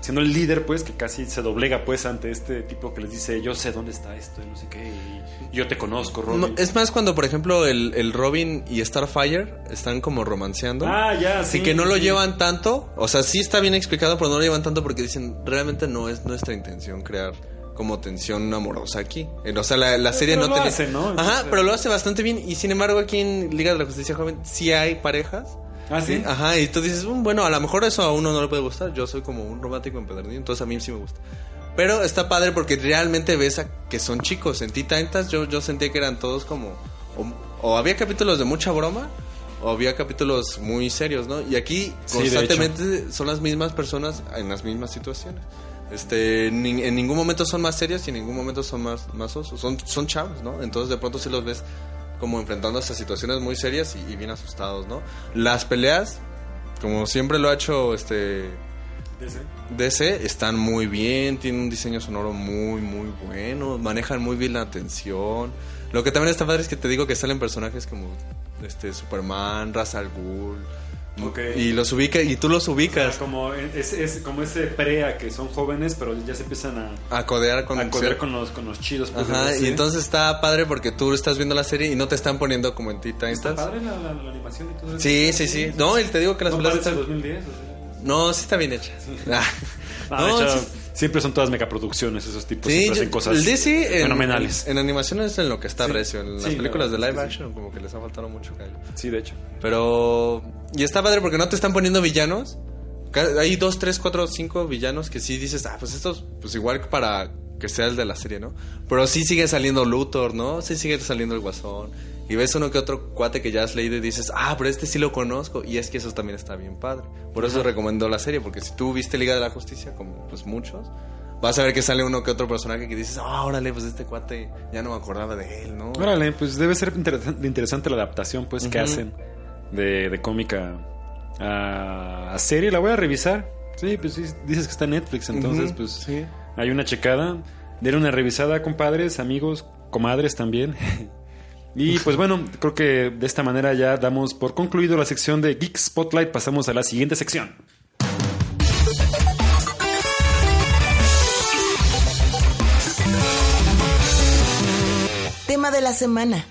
siendo el líder, pues, que casi se doblega, pues, ante este tipo que les dice, yo sé dónde está esto y no sé qué, y yo te conozco, Robin. No, es más cuando, por ejemplo, el, el Robin y Starfire están como romanceando. Ah, ya, sí. Y que no lo sí. llevan tanto, o sea, sí está bien explicado, pero no lo llevan tanto porque dicen, realmente no es nuestra intención crear como tensión amorosa aquí. O sea, la, la serie pero no lo te... hace, ¿no? Ajá, Entonces... pero lo hace bastante bien. Y sin embargo, aquí en Liga de la Justicia Joven sí hay parejas. Ah, ¿sí? Ajá, y tú dices, "Mm, bueno, a lo mejor eso a uno no le puede gustar. Yo soy como un romántico empedernido, entonces a mí sí me gusta. Pero está padre porque realmente ves a que son chicos. En Teen Titans yo, yo sentía que eran todos como... O, o había capítulos de mucha broma, o había capítulos muy serios, ¿no? Y aquí Sí, constantemente son las mismas personas en las mismas situaciones. Este, ni, en ningún momento son más serios y en ningún momento son más, más osos. Son, son chavos, ¿no? Entonces de pronto sí los ves como enfrentando a situaciones muy serias y, y bien asustados, ¿no? Las peleas, como siempre lo ha hecho este D C. D C, están muy bien, tienen un diseño sonoro muy, muy bueno, manejan muy bien la tensión. Lo que también está padre es que te digo que salen personajes como este Superman, Ra's al Ghul. Okay. Y los ubica y tú los ubicas. O sea, como, es, es, como ese pre a que son jóvenes, pero ya se empiezan a, a codear con, a codear con, los, con los chidos. Pues, ajá, ¿sí? Y entonces está padre porque tú estás viendo la serie y no te están poniendo como en Teen Titans. ¿Está padre la, la, la animación y todo eso? Sí, sí, sí. No, y te digo que las ¿No peleas parece están... dos mil diez? O sea... No, sí está bien hecha. Ah. No, No, de hecho, sí- siempre son todas megaproducciones esos tipos. Sí, siempre yo- hacen cosas el D C en, fenomenales. En, en animación es en lo que está Sí. recio. En las Sí, películas la de verdad live es que sí. action como que les ha faltado mucho callo. Sí, de hecho. Pero... Y está padre porque no te están poniendo villanos. Ca- Hay dos, tres, cuatro, cinco villanos que sí dices, ah, pues estos, pues igual para que sea el de la serie, ¿no? Pero sí sigue saliendo Luthor, ¿no? Sí sigue saliendo el Guasón. Y ves uno que otro cuate que ya has leído y dices, ah, pero este sí lo conozco. Y es que eso también está bien padre. Por eso recomendó la serie, porque si tú viste Liga de la Justicia, como pues muchos, vas a ver que sale uno que otro personaje que dices, ah, órale, pues este cuate ya no me acordaba de él, ¿no? Órale, pues debe ser interesante, interesante la adaptación, pues, que Ujú. hacen de, de cómica a, a serie. La voy a revisar. Sí, pues sí, dices que está en Netflix, entonces, Ujú, pues, sí. hay una checada. Den una revisada, compadres, amigos, comadres también. Y pues bueno, creo que de esta manera ya damos por concluido la sección de Geek Spotlight. Pasamos a la siguiente sección. Tema de la semana.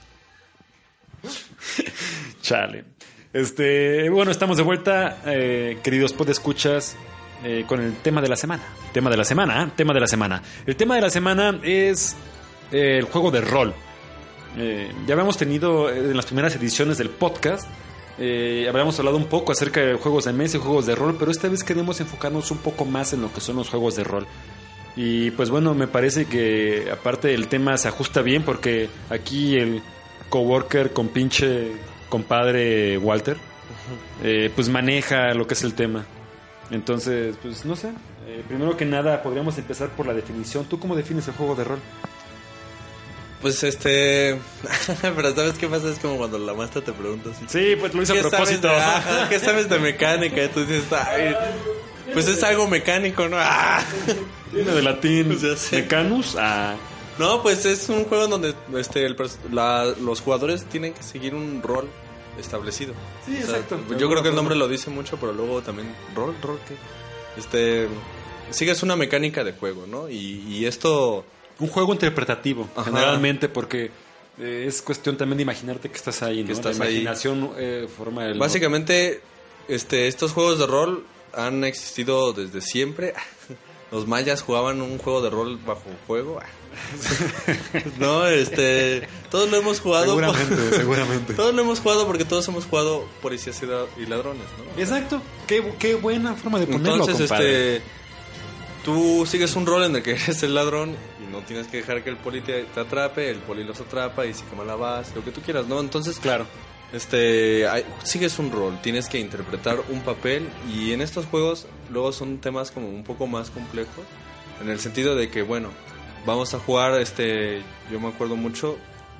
Chale. Este, bueno, estamos de vuelta, eh, queridos podescuchas, eh, con el tema de la semana. Tema de la semana, ¿eh? Tema de la semana. El tema de la semana es eh, el juego de rol. Eh, ya habíamos tenido eh, en las primeras ediciones del podcast, eh, habíamos hablado un poco acerca de juegos de mesa y juegos de rol, pero esta vez queremos enfocarnos un poco más en lo que son los juegos de rol. Y pues bueno, me parece que aparte el tema se ajusta bien porque aquí el coworker con pinche compadre Walter, eh, pues maneja lo que es el tema. Entonces, pues no sé, eh, primero que nada podríamos empezar por la definición. ¿Tú cómo defines el juego de rol? Pues este... Pero ¿sabes qué pasa? Es como cuando la maestra te pregunta así, Sí, pues lo hice a ¿qué propósito. sabes de, ajá, ¿qué sabes de mecánica? Y tú dices, ay, pues es algo mecánico, ¿no? Ah. Viene de latín Ya sé. mecanus a... No, pues es un juego donde este, el pers- la- los jugadores tienen que seguir un rol establecido. Sí, exacto. Yo creo que el nombre lo dice mucho, pero luego también... ¿Rol? ¿Rol qué? Este... Sigues una mecánica de juego, ¿no? Y, y esto... Un juego interpretativo, Ajá. generalmente, porque eh, es cuestión también de imaginarte que estás ahí, ¿no? Que estás la ahí. imaginación eh, forma el... Básicamente, este, estos juegos de rol han existido desde siempre. Los mayas jugaban un juego de rol bajo fuego. No, este, todos lo hemos jugado. Seguramente, por- seguramente. Todos lo hemos jugado porque todos hemos jugado policías y la- y ladrones, ¿no? Exacto, qué, qué buena forma de ponerlo, Entonces, compadre. este, tú sigues un rol en el que eres el ladrón y no tienes que dejar que el poli te, te atrape, el poli los atrapa y si quema la base, lo que tú quieras, ¿no? Entonces, Claro. Este, hay- sigues un rol, tienes que interpretar un papel y en estos juegos luego son temas como un poco más complejos en el sentido de que bueno, vamos a jugar este, yo me acuerdo mucho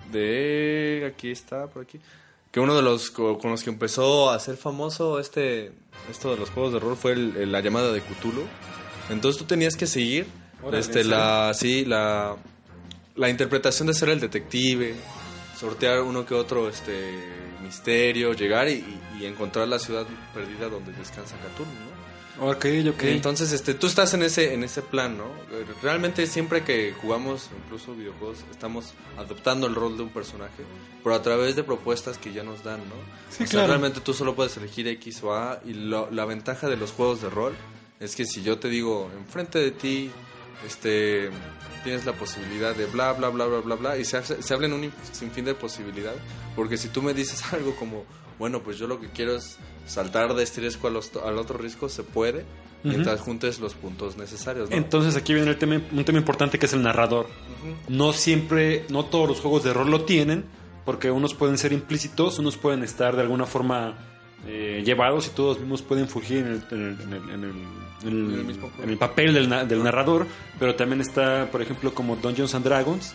de aquí está por aquí que uno de los co- con los que empezó a ser famoso este esto de los juegos de rol fue el- el- la llamada de Cthulhu. Entonces tú tenías que seguir Órale, este ¿sí? la sí, la la interpretación de ser el detective, sortear uno que otro este misterio, llegar y, y encontrar la ciudad perdida donde descansa Cthulhu, ¿no? Ok, ok. Entonces, este, tú estás en ese, en ese plan, ¿no? Realmente siempre que jugamos, incluso videojuegos, estamos adoptando el rol de un personaje, pero a través de propuestas que ya nos dan, ¿no? Sí, o sea, claro. realmente tú solo puedes elegir X o A, y lo, la ventaja de los juegos de rol es que si yo te digo, enfrente de ti, este, tienes la posibilidad de bla, bla, bla, bla, bla, bla, y se, hace- se hablan un sinfín de posibilidades, porque si tú me dices algo como, bueno, pues yo lo que quiero es saltar de este risco a los- al otro risco, se puede, mientras juntes los puntos necesarios, ¿no? Entonces aquí viene el tema, un tema importante que es el narrador. No siempre, no todos los juegos de rol lo tienen, porque unos pueden ser implícitos, unos pueden estar de alguna forma eh, llevados y todos mismos pueden fugir en el, en el, en el- en el- en el- En el mismo juego. en el papel del, na- del narrador, pero también está, por ejemplo, como Dungeons and Dragons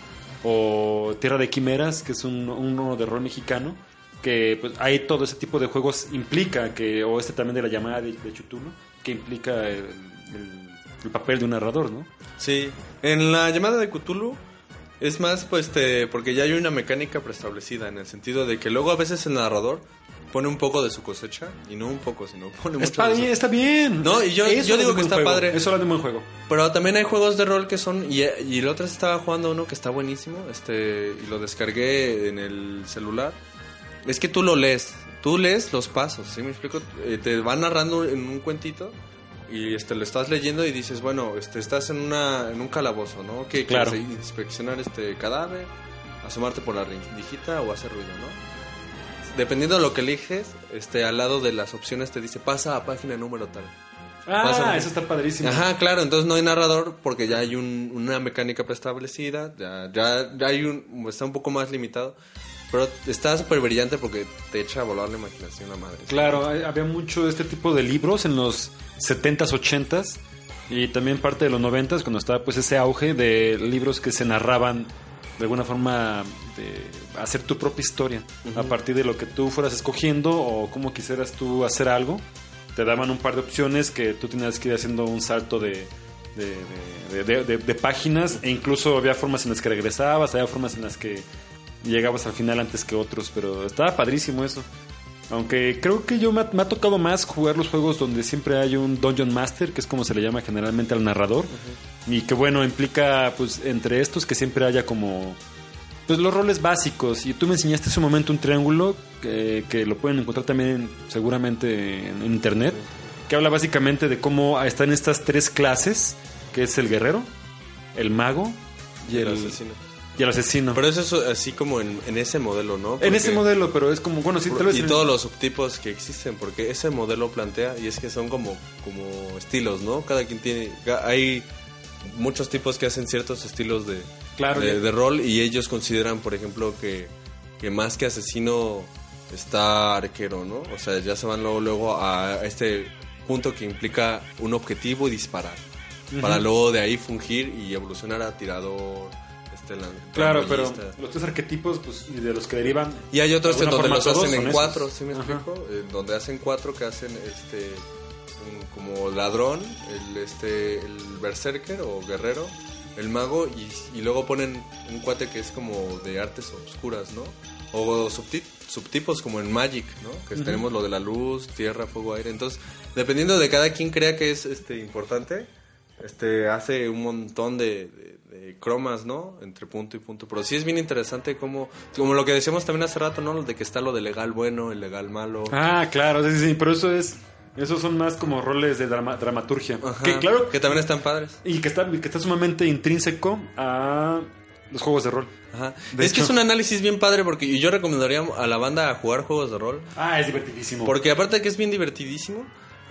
o Tierra de Quimeras, que es un, uno de rol mexicano, que pues hay todo ese tipo de juegos implica que, o este también de la llamada de, de Cthulhu, que implica el, el- el papel de un narrador, ¿no? Sí, en la llamada de Cthulhu es más, pues, este, porque ya hay una mecánica preestablecida, en el sentido de que luego a veces el narrador pone un poco de su cosecha, y no un poco, sino pone mucho Está de su- bien, está bien. No, y yo- Eso yo habla digo de un que buen está juego. padre. Eso habla de un buen juego. Pero también hay juegos de rol que son, y, y el otro estaba jugando uno que está buenísimo, este, y lo descargué en el celular. Es que tú lo lees, tú lees los pasos, ¿sí me explico? Eh, te van narrando en un cuentito y este lo estás leyendo y dices, bueno, este estás en una en un calabozo, ¿no? ¿Qué Claro. quieres? Inspeccionar este cadáver, asomarte por la rendijita o hacer ruido, ¿no? Dependiendo de lo que eliges, este al lado de las opciones te dice, pasa a página número tal. Vas Ah, a- eso está padrísimo. Ajá, claro, entonces no hay narrador porque ya hay un- una mecánica preestablecida, ya, ya, ya hay un, está un poco más limitado, pero está súper brillante porque te echa a volar la imaginación a madre. Claro, hay- había mucho de este tipo de libros en los setentas, ochentas y también parte de los noventas cuando estaba pues ese auge de libros que se narraban de alguna forma de hacer tu propia historia a partir de lo que tú fueras escogiendo o cómo quisieras tú hacer algo. Te daban un par de opciones que tú tenías que ir haciendo un salto de, de, de- de- de- de páginas e incluso había formas en las que regresabas, había formas en las que llegabas al final antes que otros, pero estaba padrísimo eso. Aunque creo que yo me ha, me ha tocado más jugar los juegos donde siempre hay un Dungeon Master, que es como se le llama generalmente al narrador, y que bueno, implica pues entre estos que siempre haya como pues los roles básicos. Y tú me enseñaste hace un momento un triángulo que, que lo pueden encontrar también seguramente en, en internet, que habla básicamente de cómo están estas tres clases, que es el guerrero, el mago y, Y el el, asesino. y el asesino. Pero eso es así como en, en ese modelo, ¿no? en Porque- ese modelo, pero es como, bueno, sí, tal vez y en- todos los subtipos que existen, porque ese modelo plantea, y es que son como, como estilos, ¿no? Cada quien tiene, ca- hay muchos tipos que hacen ciertos estilos de, Claro, de, ya. de rol, y ellos consideran, por ejemplo, que, que más que asesino está arquero, ¿no? O sea, ya se van luego, luego a este punto que implica un objetivo y disparar, para luego de ahí fungir y evolucionar a tirador, este, lan- Claro, pero rangollista. los tres arquetipos pues, y de los que derivan. Y hay otros de en alguna donde forma los todos hacen son en esos. cuatro, ¿sí me Ajá. explico? En donde hacen cuatro que hacen este un- como ladrón, el este el berserker o guerrero, el mago y, y luego ponen un cuate que es como de artes oscuras, ¿no? O subti- subtipos como en Magic, ¿no? Que tenemos lo de la luz, tierra, fuego, aire. Entonces, dependiendo de cada quien crea que es este importante, este hace un montón de, de- de cromas, ¿no? Entre punto y punto. Pero sí es bien interesante como, como lo que decíamos también hace rato, ¿no? De que está lo de legal bueno, el legal malo. Ah, claro, sí, sí, sí, pero eso es. Esos son más como roles de drama- dramaturgia. Ajá, Que claro. que también están padres. Y que está, que está sumamente intrínseco a los juegos de rol. Ajá. De Es que hecho- es un análisis bien padre porque yo recomendaría a la banda a jugar juegos de rol. Ah, es divertidísimo. Porque aparte de que es bien divertidísimo,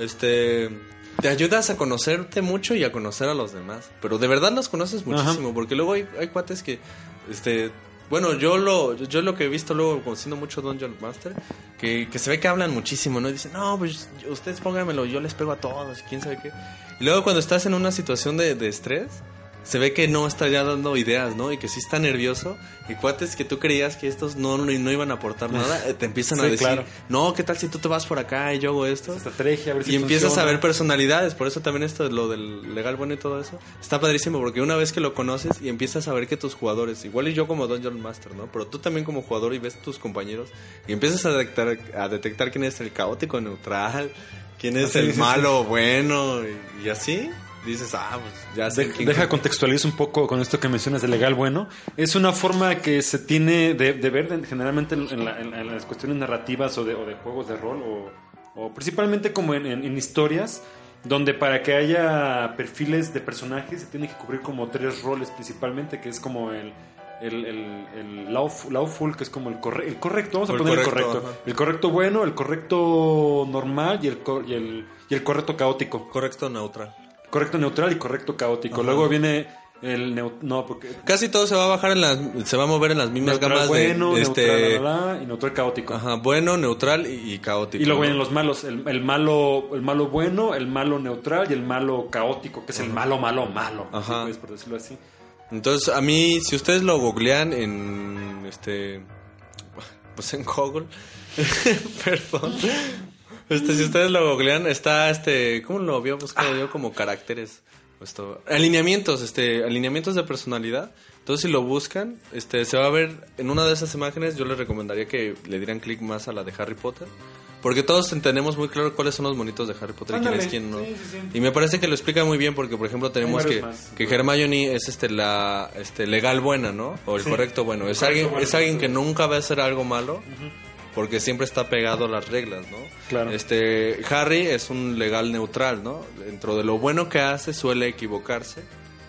este te ayudas a conocerte mucho y a conocer a los demás. Pero de verdad los conoces muchísimo, porque luego hay, hay cuates que este bueno, yo lo yo lo que he visto luego conociendo mucho Dungeon Master, que, que se ve que hablan muchísimo, ¿no? Y dicen, "No, pues ustedes pónganmelo, yo les pego a todos", quién sabe qué. Y luego cuando estás en una situación de, de estrés, se ve que no está ya dando ideas, ¿no? Y que sí está nervioso. Y cuates que tú creías que estos no, no, no iban a aportar nada, te empiezan Sí, a decir, claro. no, ¿qué tal si tú te vas por acá y yo hago esto? Estrategia, a ver si Y empiezas funciona. a ver personalidades, por eso también esto de lo del legal bueno y todo eso, está padrísimo, porque una vez que lo conoces y empiezas a ver que tus jugadores, igual y yo como Dungeon Master, ¿no? Pero tú también como jugador y ves tus compañeros y empiezas a detectar, a detectar quién es el caótico neutral, quién es Ah, sí, el sí, malo bueno, y, y así dices, ah, pues ya sé De- quién- deja contextualizar un poco con esto que mencionas de legal bueno. Es una forma que se tiene de, de ver de- generalmente en, la- en- en las cuestiones narrativas o de, o de juegos de rol o, o principalmente como en, en- en historias donde para que haya perfiles de personajes se tiene que cubrir como tres roles principalmente, que es como el el, el, el lawful, lawful, que es como el, corre, el correcto, vamos a El poner correcto, el correcto. ajá. El correcto bueno, el correcto normal y el, co- y el, y el correcto caótico. Correcto, neutral. Correcto neutral y correcto caótico. Ajá. Luego viene el neu- no, porque Casi todo se va a bajar en las, se va a mover en las mismas neutral gamas bueno, de neutral este, la, la, la, y neutral caótico. ajá, bueno, neutral y, y caótico. Y luego ¿no? vienen los malos, el, el malo, el malo bueno, el malo neutral y el malo caótico, que es el malo, malo, malo. Ajá. Así, pues, por decirlo así. Entonces, a mí, si ustedes lo googlean en este, pues en Google, perdón, este, si ustedes lo googlean, está este, ¿cómo lo había buscado yo? Como caracteres, esto, alineamientos, este, alineamientos de personalidad. Entonces, si lo buscan, este, se va a ver en una de esas imágenes. Yo les recomendaría que le dieran clic más a la de Harry Potter. Porque todos tenemos muy claro cuáles son los monitos de Harry Potter Ándale. y quién es quién no. Sí, sí, sí. Y me parece que lo explica muy bien porque, por ejemplo, tenemos Hay que, varios más. que Hermione es este la este legal buena, ¿no? O el Sí. correcto bueno. Es correcto alguien bueno, es alguien sí. que nunca va a hacer algo malo porque siempre está pegado a las reglas, ¿no? Claro. Este Harry es un legal neutral, ¿no? Dentro de lo bueno que hace suele equivocarse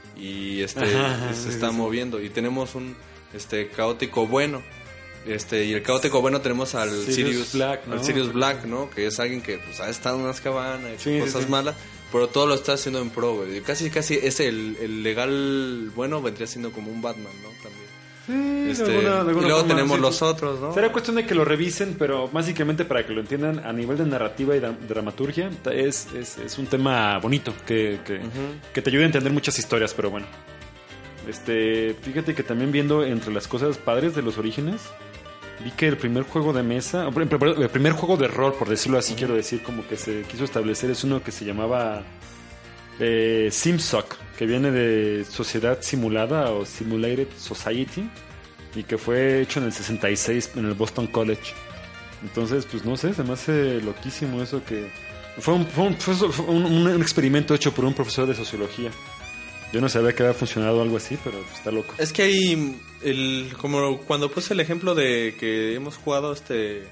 y este Ajá, se sí, está sí, sí. moviendo y tenemos un este caótico bueno. Este, y el caótico bueno tenemos al Sirius Sirius Black, ¿no? al Sirius Black, ¿no? Que es alguien que pues ha estado en unas cabanas, hecho Sí, sí, cosas sí. malas, pero todo lo está haciendo en pro, güey. Casi, casi es el, el legal bueno, vendría siendo como un Batman, ¿no? También. Sí, de Este, alguna- de alguna y luego forma, tenemos sí. los otros, ¿no? Será cuestión de que lo revisen, pero básicamente para que lo entiendan a nivel de narrativa y dra- dramaturgia es, es, es un tema bonito que, que, que te ayuda a entender muchas historias, pero bueno. Este, fíjate que también viendo entre las cosas padres de los orígenes, vi que el primer juego de mesa, o, perdón, el primer juego de rol, por decirlo así, quiero decir, como que se quiso establecer, es uno que se llamaba eh, SimSoc, que viene de Sociedad Simulada o Simulated Society, y que fue hecho en el sesenta y seis en el Boston College. Entonces, pues no sé, se me hace loquísimo eso que... Fue un, fue un, fue un- un experimento hecho por un profesor de sociología. Yo no sabía que había funcionado algo así, pero está loco. Es que hay el como cuando puse el ejemplo de que hemos jugado este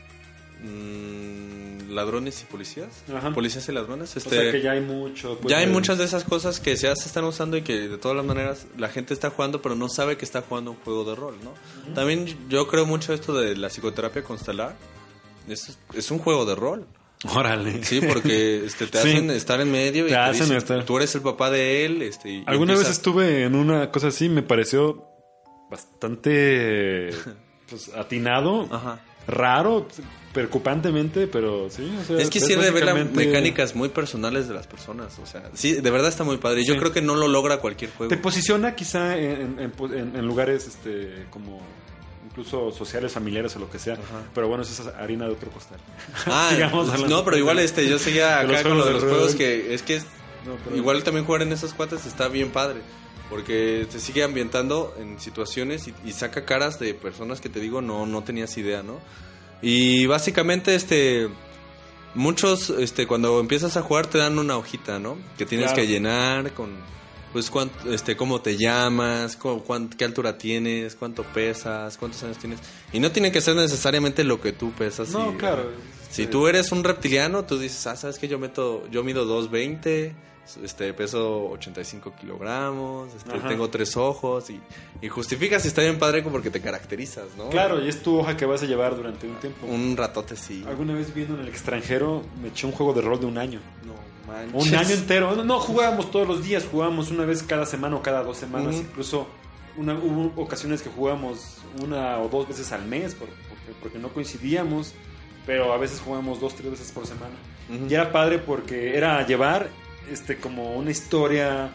mm, ladrones y policías, Ajá. policías y ladrones, O este sea que ya hay mucho... pues, ya hay de- muchas de esas cosas que ya se están usando y que de todas las maneras la gente está jugando, pero no sabe que está jugando un juego de rol, ¿no? También yo creo mucho esto de la psicoterapia constelar. Es, es un juego de rol. Órale. Sí, porque este, te Sí. hacen estar en medio y Te te hacen dicen, estar. tú eres el papá de él. Este, y Alguna vez empiezas- estuve en una cosa así, me pareció bastante pues, atinado, Ajá. raro, preocupantemente, pero sí. O sea, Es que sí de ver las básicamente- mecánicas muy personales de las personas. O sea, sí, de verdad está muy padre. Yo Sí. creo que no lo logra cualquier juego. Te posiciona quizá en, en- en- en lugares este como incluso sociales, familiares o lo que sea. Ajá. Pero bueno, eso es harina de otro costal. Ah, Sigamos pues, hablando. no, pero igual este, yo seguía De los acá con lo de juegos los de juegos rol. que es que es- No, pero- igual también jugar en esos cuates está bien padre. Porque te sigue ambientando en situaciones y, y saca caras de personas que te digo no, no tenías idea, ¿no? Y básicamente este muchos este cuando empiezas a jugar te dan una hojita, ¿no? Que tienes Claro. que llenar con pues cuánto, este cómo te llamas, cu- cuán- qué altura tienes, cuánto pesas, cuántos años tienes. Y no tiene que ser necesariamente lo que tú pesas. No, y- claro. Si tú eres un reptiliano, tú dices, ah, sabes que yo meto, yo mido dos veinte, este, peso ochenta y cinco kilogramos, este, Ajá. tengo tres ojos y, y justificas y está bien padre porque te caracterizas, ¿no? Claro, y es tu hoja que vas a llevar durante un tiempo. Un ratote sí. Alguna vez viendo en el extranjero me eché un juego de rol de un año. No manches. Un año entero. No, no jugábamos todos los días, jugábamos una vez cada semana o cada dos semanas. Ujú. Incluso una, hubo ocasiones que jugábamos una o dos veces al mes por- porque, porque no coincidíamos, pero a veces jugábamos dos, tres veces por semana. Ujú. Y era padre porque era llevar este como una historia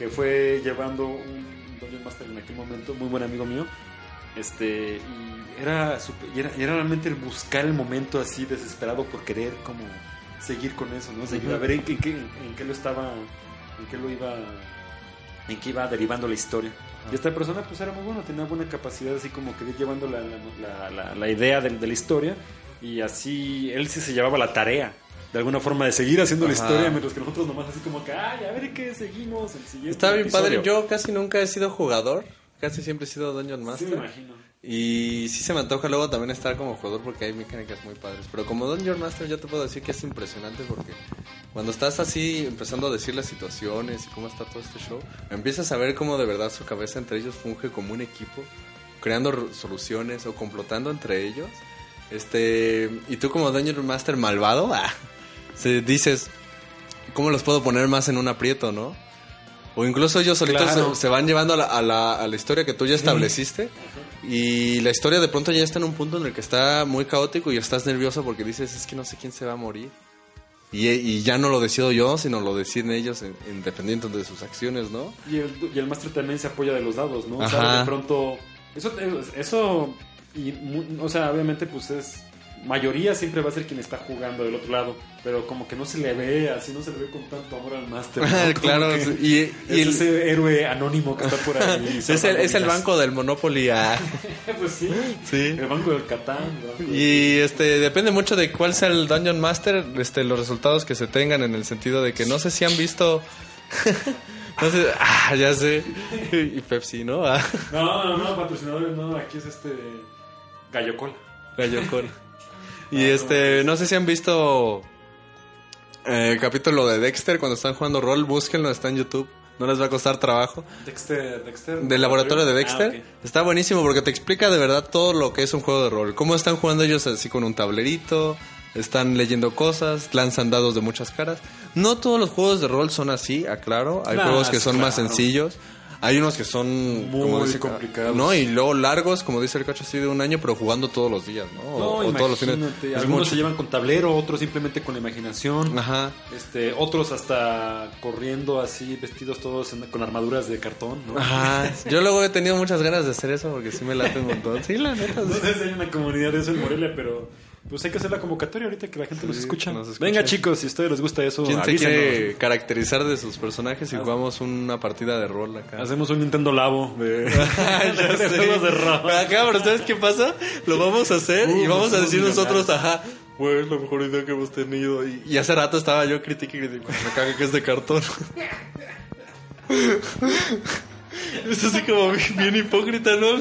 que fue llevando un Dungeon Master en aquel momento, muy buen amigo mío. Este, y era, super, y era, y era realmente el buscar el momento así desesperado por querer como seguir con eso, ¿no? Seguir, uh-huh. a ver en qué, en, qué, en qué lo estaba, en qué lo iba, en qué iba derivando la historia. Uh-huh. Y esta persona pues era muy buena, tenía buena capacidad así como que ir llevando la, la, la, la, la idea de, de la historia, y así él sí se llevaba la tarea de alguna forma de seguir haciendo Ajá. la historia, mientras que nosotros nomás así como que, ay, a ver qué seguimos, el siguiente Está bien episodio. padre, yo casi nunca he sido jugador, casi siempre he sido Dungeon Master. Sí, me imagino. Y sí se me antoja luego también estar como jugador porque hay mecánicas muy padres. Pero como Dungeon Master yo te puedo decir que es impresionante porque cuando estás así empezando a decir las situaciones y cómo está todo este show, empiezas a ver cómo de verdad su cabeza entre ellos funge como un equipo, creando soluciones o complotando entre ellos. Este, y tú como Dungeon Master malvado, ah, se dices, ¿cómo los puedo poner más en un aprieto, no? O incluso ellos solitos claro. se, se van llevando a la, a, la, a la historia que tú ya estableciste. Y la historia de pronto ya está en un punto en el que está muy caótico y estás nervioso porque dices, es que no sé quién se va a morir. Y, y ya no lo decido yo, sino lo deciden ellos independientes de sus acciones, ¿no? Y el, y el máster también se apoya de los dados, ¿no? Ajá. O sea, de pronto... Eso, eso y, o sea, obviamente pues es... mayoría siempre va a ser quien está jugando del otro lado, pero como que no se le ve así, no se le ve con tanto amor al máster, ¿no? Claro, y, y es el, ese héroe anónimo que está por ahí. es, el, es el banco del Monopoly. Ah. Pues sí, sí, el banco del Catán. Banco y del... este depende mucho de cuál sea el Dungeon Master, este los resultados que se tengan, en el sentido de que no sé si han visto... No sé, ah, ya sé. Y Pepsi, ¿no? Ah. No, no, no, patrocinadores, no, aquí es este Gallo Cola. Gallo Cola. Y este, no sé si han visto eh, el capítulo de Dexter cuando están jugando rol, búsquenlo, está en YouTube, no les va a costar trabajo. Dexter, Dexter. Del laboratorio de Dexter. Ah, okay. Está buenísimo porque te explica de verdad todo lo que es un juego de rol. Cómo están jugando ellos así con un tablerito, están leyendo cosas, lanzan dados de muchas caras. No todos los juegos de rol son así, aclaro. Hay nah, juegos que son claro. más sencillos. Hay unos que son muy como dice, complicados, ¿no? Y luego largos, como dice el Cacho, así de un año, pero jugando todos los días, ¿no? No, o, o todos los fines. Algunos mucho. se llevan con tablero, otros simplemente con la imaginación. Ajá. Este, otros hasta corriendo así, vestidos todos en, con armaduras de cartón, ¿no? Ajá. Yo luego he tenido muchas ganas de hacer eso porque sí me late un montón. Sí, la neta. No sé si hay una comunidad de eso en Morelia, pero pues hay que hacer la convocatoria ahorita que la gente sí, nos, escucha. nos escucha. Venga, chicos, si a ustedes les gusta eso, ¿quién avísenos. se quiere caracterizar de sus personajes y jugamos una partida de rol acá? Hacemos un Nintendo Labo de, de juegos de rol. Acá, pero ¿sabes qué pasa? Lo vamos a hacer uh, y vamos a decir nosotros, ajá, pues la mejor idea que hemos tenido. Y, y hace rato estaba yo crítico y crítico. Me caga que es de cartón. Es así como bien, bien hipócrita, ¿no?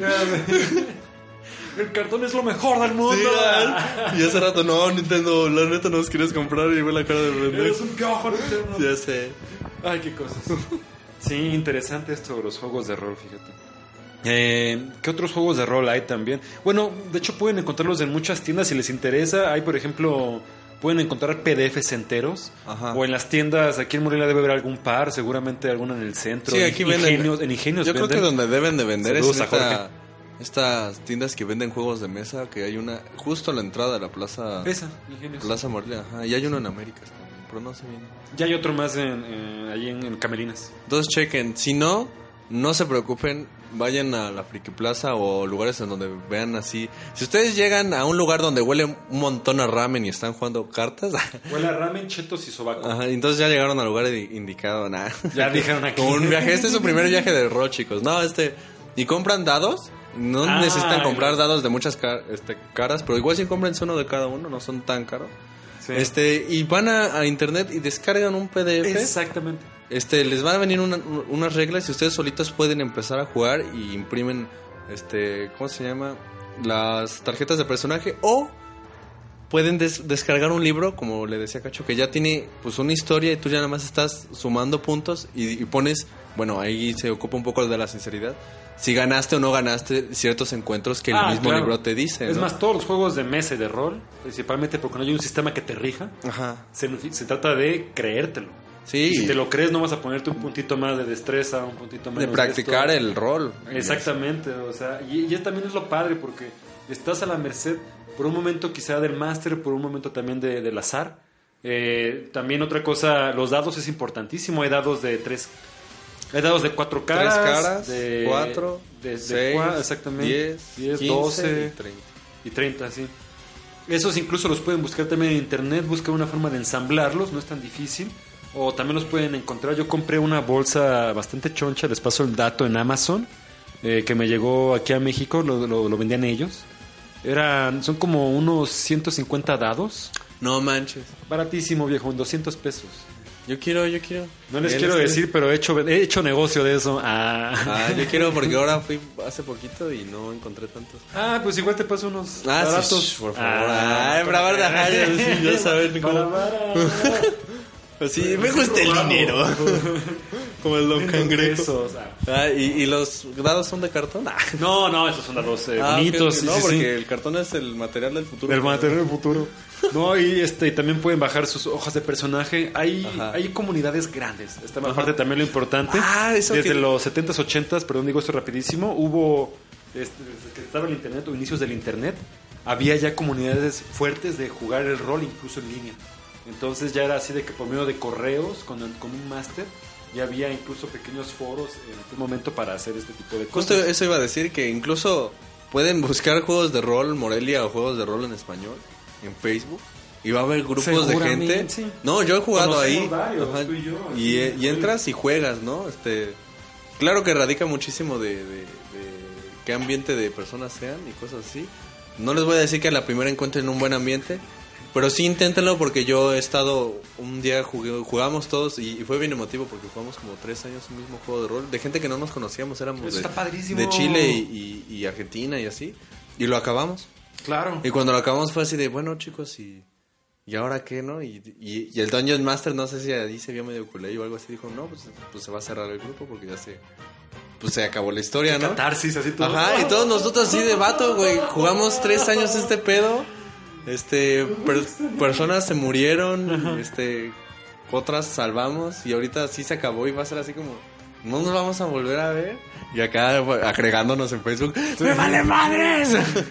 El cartón es lo mejor del mundo. Sí, y hace rato, no, Nintendo, la neta no nos quieres comprar. Y ve la cara de vender. Eres un piojo, Nintendo. Ya sé. Ay, qué cosas. Sí, interesante esto de los juegos de rol, fíjate. Eh, ¿Qué otros juegos de rol hay también? Bueno, de hecho pueden encontrarlos en muchas tiendas si les interesa. Hay, por ejemplo, pueden encontrar P D Fs enteros. Ajá. O en las tiendas, aquí en Morelia debe haber algún par, seguramente alguna en el centro. Sí, aquí Ingenios, venden. En Ingenios Yo venden. creo que donde deben de vender Saludos es a Jorge. Estas tiendas que venden juegos de mesa, que hay una justo a la entrada de la plaza. Esa, Ingenios. Plaza Morelia, ajá. Y hay uno en Américas también, pero no sé bien. Ya hay otro más en, eh, ahí en, en Camelinas. Entonces chequen, si no, no se preocupen, vayan a la Friki Plaza o lugares en donde vean así. Si ustedes llegan a un lugar donde huele un montón a ramen y están jugando cartas. Huele a ramen, chetos y sobaco. Ajá, entonces ya llegaron al lugar indicado, nada. Ya dijeron aquí. Como un viaje, este es su primer viaje de rol, chicos. No, este, y compran dados. No ah, necesitan comprar no. dados de muchas car este, caras, pero igual si cómprense uno de cada uno, no son tan caros. Sí. Este, y van a, a internet y descargan un P D F. Exactamente. Este, les van a venir una, unas reglas y ustedes solitos pueden empezar a jugar y imprimen, este, ¿cómo se llama? Las tarjetas de personaje, o pueden des descargar un libro, como le decía Cacho, que ya tiene pues una historia y tú ya nada más estás sumando puntos y, y pones, bueno, ahí se ocupa un poco de la sinceridad. Si ganaste o no ganaste ciertos encuentros que el ah, mismo claro. libro te dice, ¿no? Es más, todos los juegos de mesa y de rol, principalmente porque no hay un sistema que te rija, Ajá. Se, se trata de creértelo. Sí. Y si te lo crees, no vas a ponerte un puntito más de destreza, un puntito más de practicar de el rol. Exactamente, o sea, y, y también es lo padre porque estás a la merced por un momento quizá del máster, por un momento también de, del azar. Eh, también otra cosa, los dados es importantísimo. Hay dados de tres Hay dados de cuatro caras. Tres caras, de cuatro, de, de seis, cua- exactamente. diez, diez, quince doce y treinta. y treinta, sí. Esos incluso los pueden buscar también en internet, buscan una forma de ensamblarlos, no es tan difícil. O también los pueden encontrar. Yo compré una bolsa bastante choncha, les paso el dato en Amazon, eh, que me llegó aquí a México, lo, lo, lo vendían ellos. Eran, son como unos ciento cincuenta dados. No manches. Baratísimo, viejo, en doscientos pesos. Yo quiero, yo quiero. No les Él quiero es- decir, pero he hecho, he hecho negocio de eso. Ah. Ah, yo quiero porque ahora fui hace poquito y no encontré tantos. Ah, pues igual te paso unos Ah, sí, baratos. shh, por favor. Ah, Ay, brava de Jaya, sí, ya saben cómo. Así, me gusta el dinero. Como el Don Cangrejo. Esos, ah. Ah, ¿y, ¿y los dados son de cartón? Ah, No, no, esos son dados eh, Ah, ok, bonitos. ok. sí, No, sí, porque sí. el cartón es el material del futuro. El material del futuro. No, y este y también pueden bajar sus hojas de personaje. Hay, Ajá. hay comunidades grandes. Esta Ajá. parte también lo importante. Ah, eso Desde que- los setentas, ochentas, perdón, digo esto rapidísimo, hubo, este, desde que estaba el internet o inicios del internet, había ya comunidades fuertes de jugar el rol incluso en línea. Entonces ya era así de que por medio de correos con, con un máster ya había incluso pequeños foros en aquel momento para hacer este tipo de Justo cosas. eso iba a decir, que incluso pueden buscar juegos de rol Morelia o juegos de rol en español en Facebook. Y va a haber grupos de Seguramente, gente. sí. No, yo he jugado Conocemos ahí. varios, Ajá. tú y yo, y, sí, eh, y sí. entras y juegas, ¿no? Este, claro que radica muchísimo de, de- de qué ambiente de personas sean y cosas así. No les voy a decir que a la primera encuentren un buen ambiente, pero sí inténtenlo, porque yo he estado, un día jugué, jugamos todos y, y fue bien emotivo porque jugamos como tres años un mismo juego de rol, de gente que no nos conocíamos, éramos Eso de, está padrísimo. de Chile y, y- y Argentina y así, y lo acabamos. Claro. Y cuando lo acabamos fue así de, bueno, chicos, ¿y, ¿y ahora qué, no? Y, y, y el Dungeon Master, no sé si ahí se vio medio culé o algo así, dijo, no, pues, pues se va a cerrar el grupo porque ya se... Pues se acabó la historia, ¿no? Catarsis, así todo. Ajá, y todos nosotros así de vato, güey. Jugamos tres años este pedo. Este, per- personas se murieron, este, otras salvamos y ahorita sí se acabó y va a ser así como, no nos vamos a volver a ver. Y acá güey, agregándonos en Facebook, ¡me vale madres!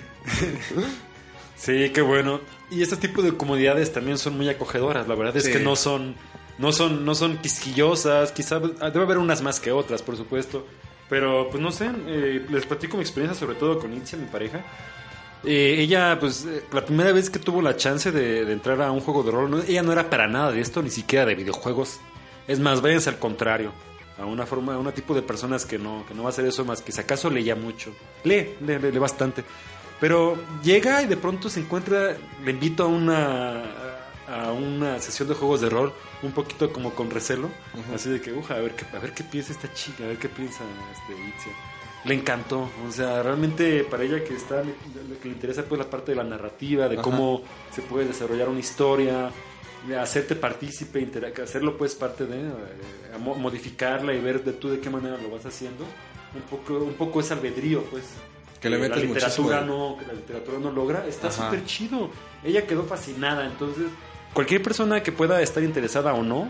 Sí, qué bueno. Y este tipo de comunidades también son muy acogedoras. La verdad es Sí. que no son, no son, no son quisquillosas. Quizá debe haber unas más que otras, por supuesto. Pero, pues no sé, eh, les platico mi experiencia, sobre todo con Itzia, mi pareja. Eh, ella, pues, eh, la primera vez que tuvo la chance de, de entrar a un juego de rol, no- ella no era para nada de esto, ni siquiera de videojuegos. Es más, váyanse al contrario, a una forma, a un tipo de personas que no, que no va a hacer eso más que si acaso leía mucho. Lee, lee, lee, lee bastante. Pero llega y de pronto se encuentra, le invito a una, a una sesión de juegos de rol, un poquito como con recelo, así de que, uja, a ver qué, a ver qué piensa esta chica, a ver qué piensa este Itzia. Le encantó, o sea, realmente para ella que está, lo que le interesa pues la parte de la narrativa, de Ajá. cómo se puede desarrollar una historia, de hacerte partícipe, intera- hacerlo pues parte de, eh, mo- modificarla y ver de tú de qué manera lo vas haciendo, un poco, un poco es albedrío pues. Que le la metes literatura muchísimo. no, que la literatura no logra, está Ajá. súper chido. Ella quedó fascinada, entonces cualquier persona que pueda estar interesada o no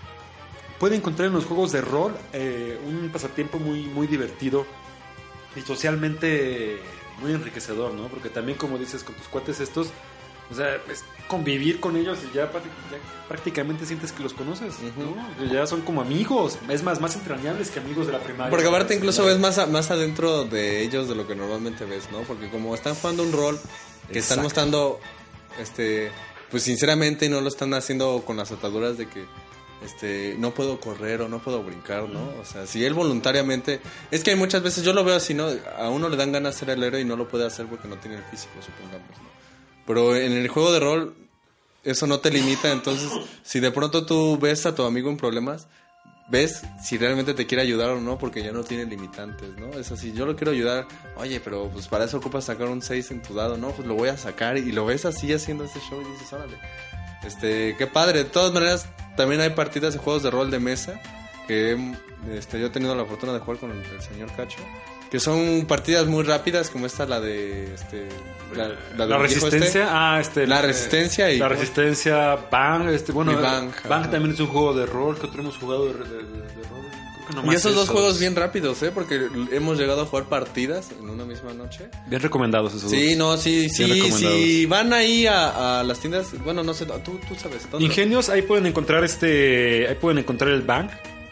puede encontrar en los juegos de rol eh, un pasatiempo muy muy divertido y socialmente muy enriquecedor, ¿no? Porque también, como dices, con tus cuates estos, o sea, es convivir con ellos y ya, prácti- ya prácticamente sientes que los conoces, ¿no? Que ya son como amigos, es más, más entrañables que amigos de la primaria. Porque aparte de la incluso ves secundaria. más, a- más adentro de ellos de lo que normalmente ves, ¿no? Porque como están jugando un rol que están Exacto. mostrando, este, pues sinceramente no lo están haciendo con las ataduras de que, este, no puedo correr o no puedo brincar, ¿no? O sea, si él voluntariamente, es que hay muchas veces, yo lo veo así, ¿no? A uno le dan ganas de ser el héroe y no lo puede hacer porque no tiene el físico, supongamos, ¿no? Pero en el juego de rol eso no te limita, entonces si de pronto tú ves a tu amigo en problemas, ves si realmente te quiere ayudar o no, porque ya no tiene limitantes, ¿no? Es así, yo lo quiero ayudar, oye, pero pues para eso ocupas sacar un seis en tu dado, ¿no? Pues lo voy a sacar y lo ves así haciendo este show y dices, órale, este, qué padre. De todas maneras, también hay partidas de juegos de rol de mesa que este, yo he tenido la fortuna de jugar con el, el señor Cacho, que son partidas muy rápidas, como esta, la de, este, la, La, del viejo resistencia, este. ah, este, La eh, Resistencia y- la resistencia, Bang, este, bueno, Y Bang, Bang ajá. también es un juego de rol que otro hemos jugado de, de- de- de rol. Creo que Y nomás esos dos esos. juegos bien rápidos, ¿eh? Porque hemos llegado a jugar partidas en una misma noche. Bien recomendados esos Sí, dos. no, sí, Bien sí, recomendados. si van ahí a, a las tiendas, bueno, no sé, tú, tú sabes. ¿dónde? Ingenios, ahí pueden encontrar este, ahí pueden encontrar el Bang.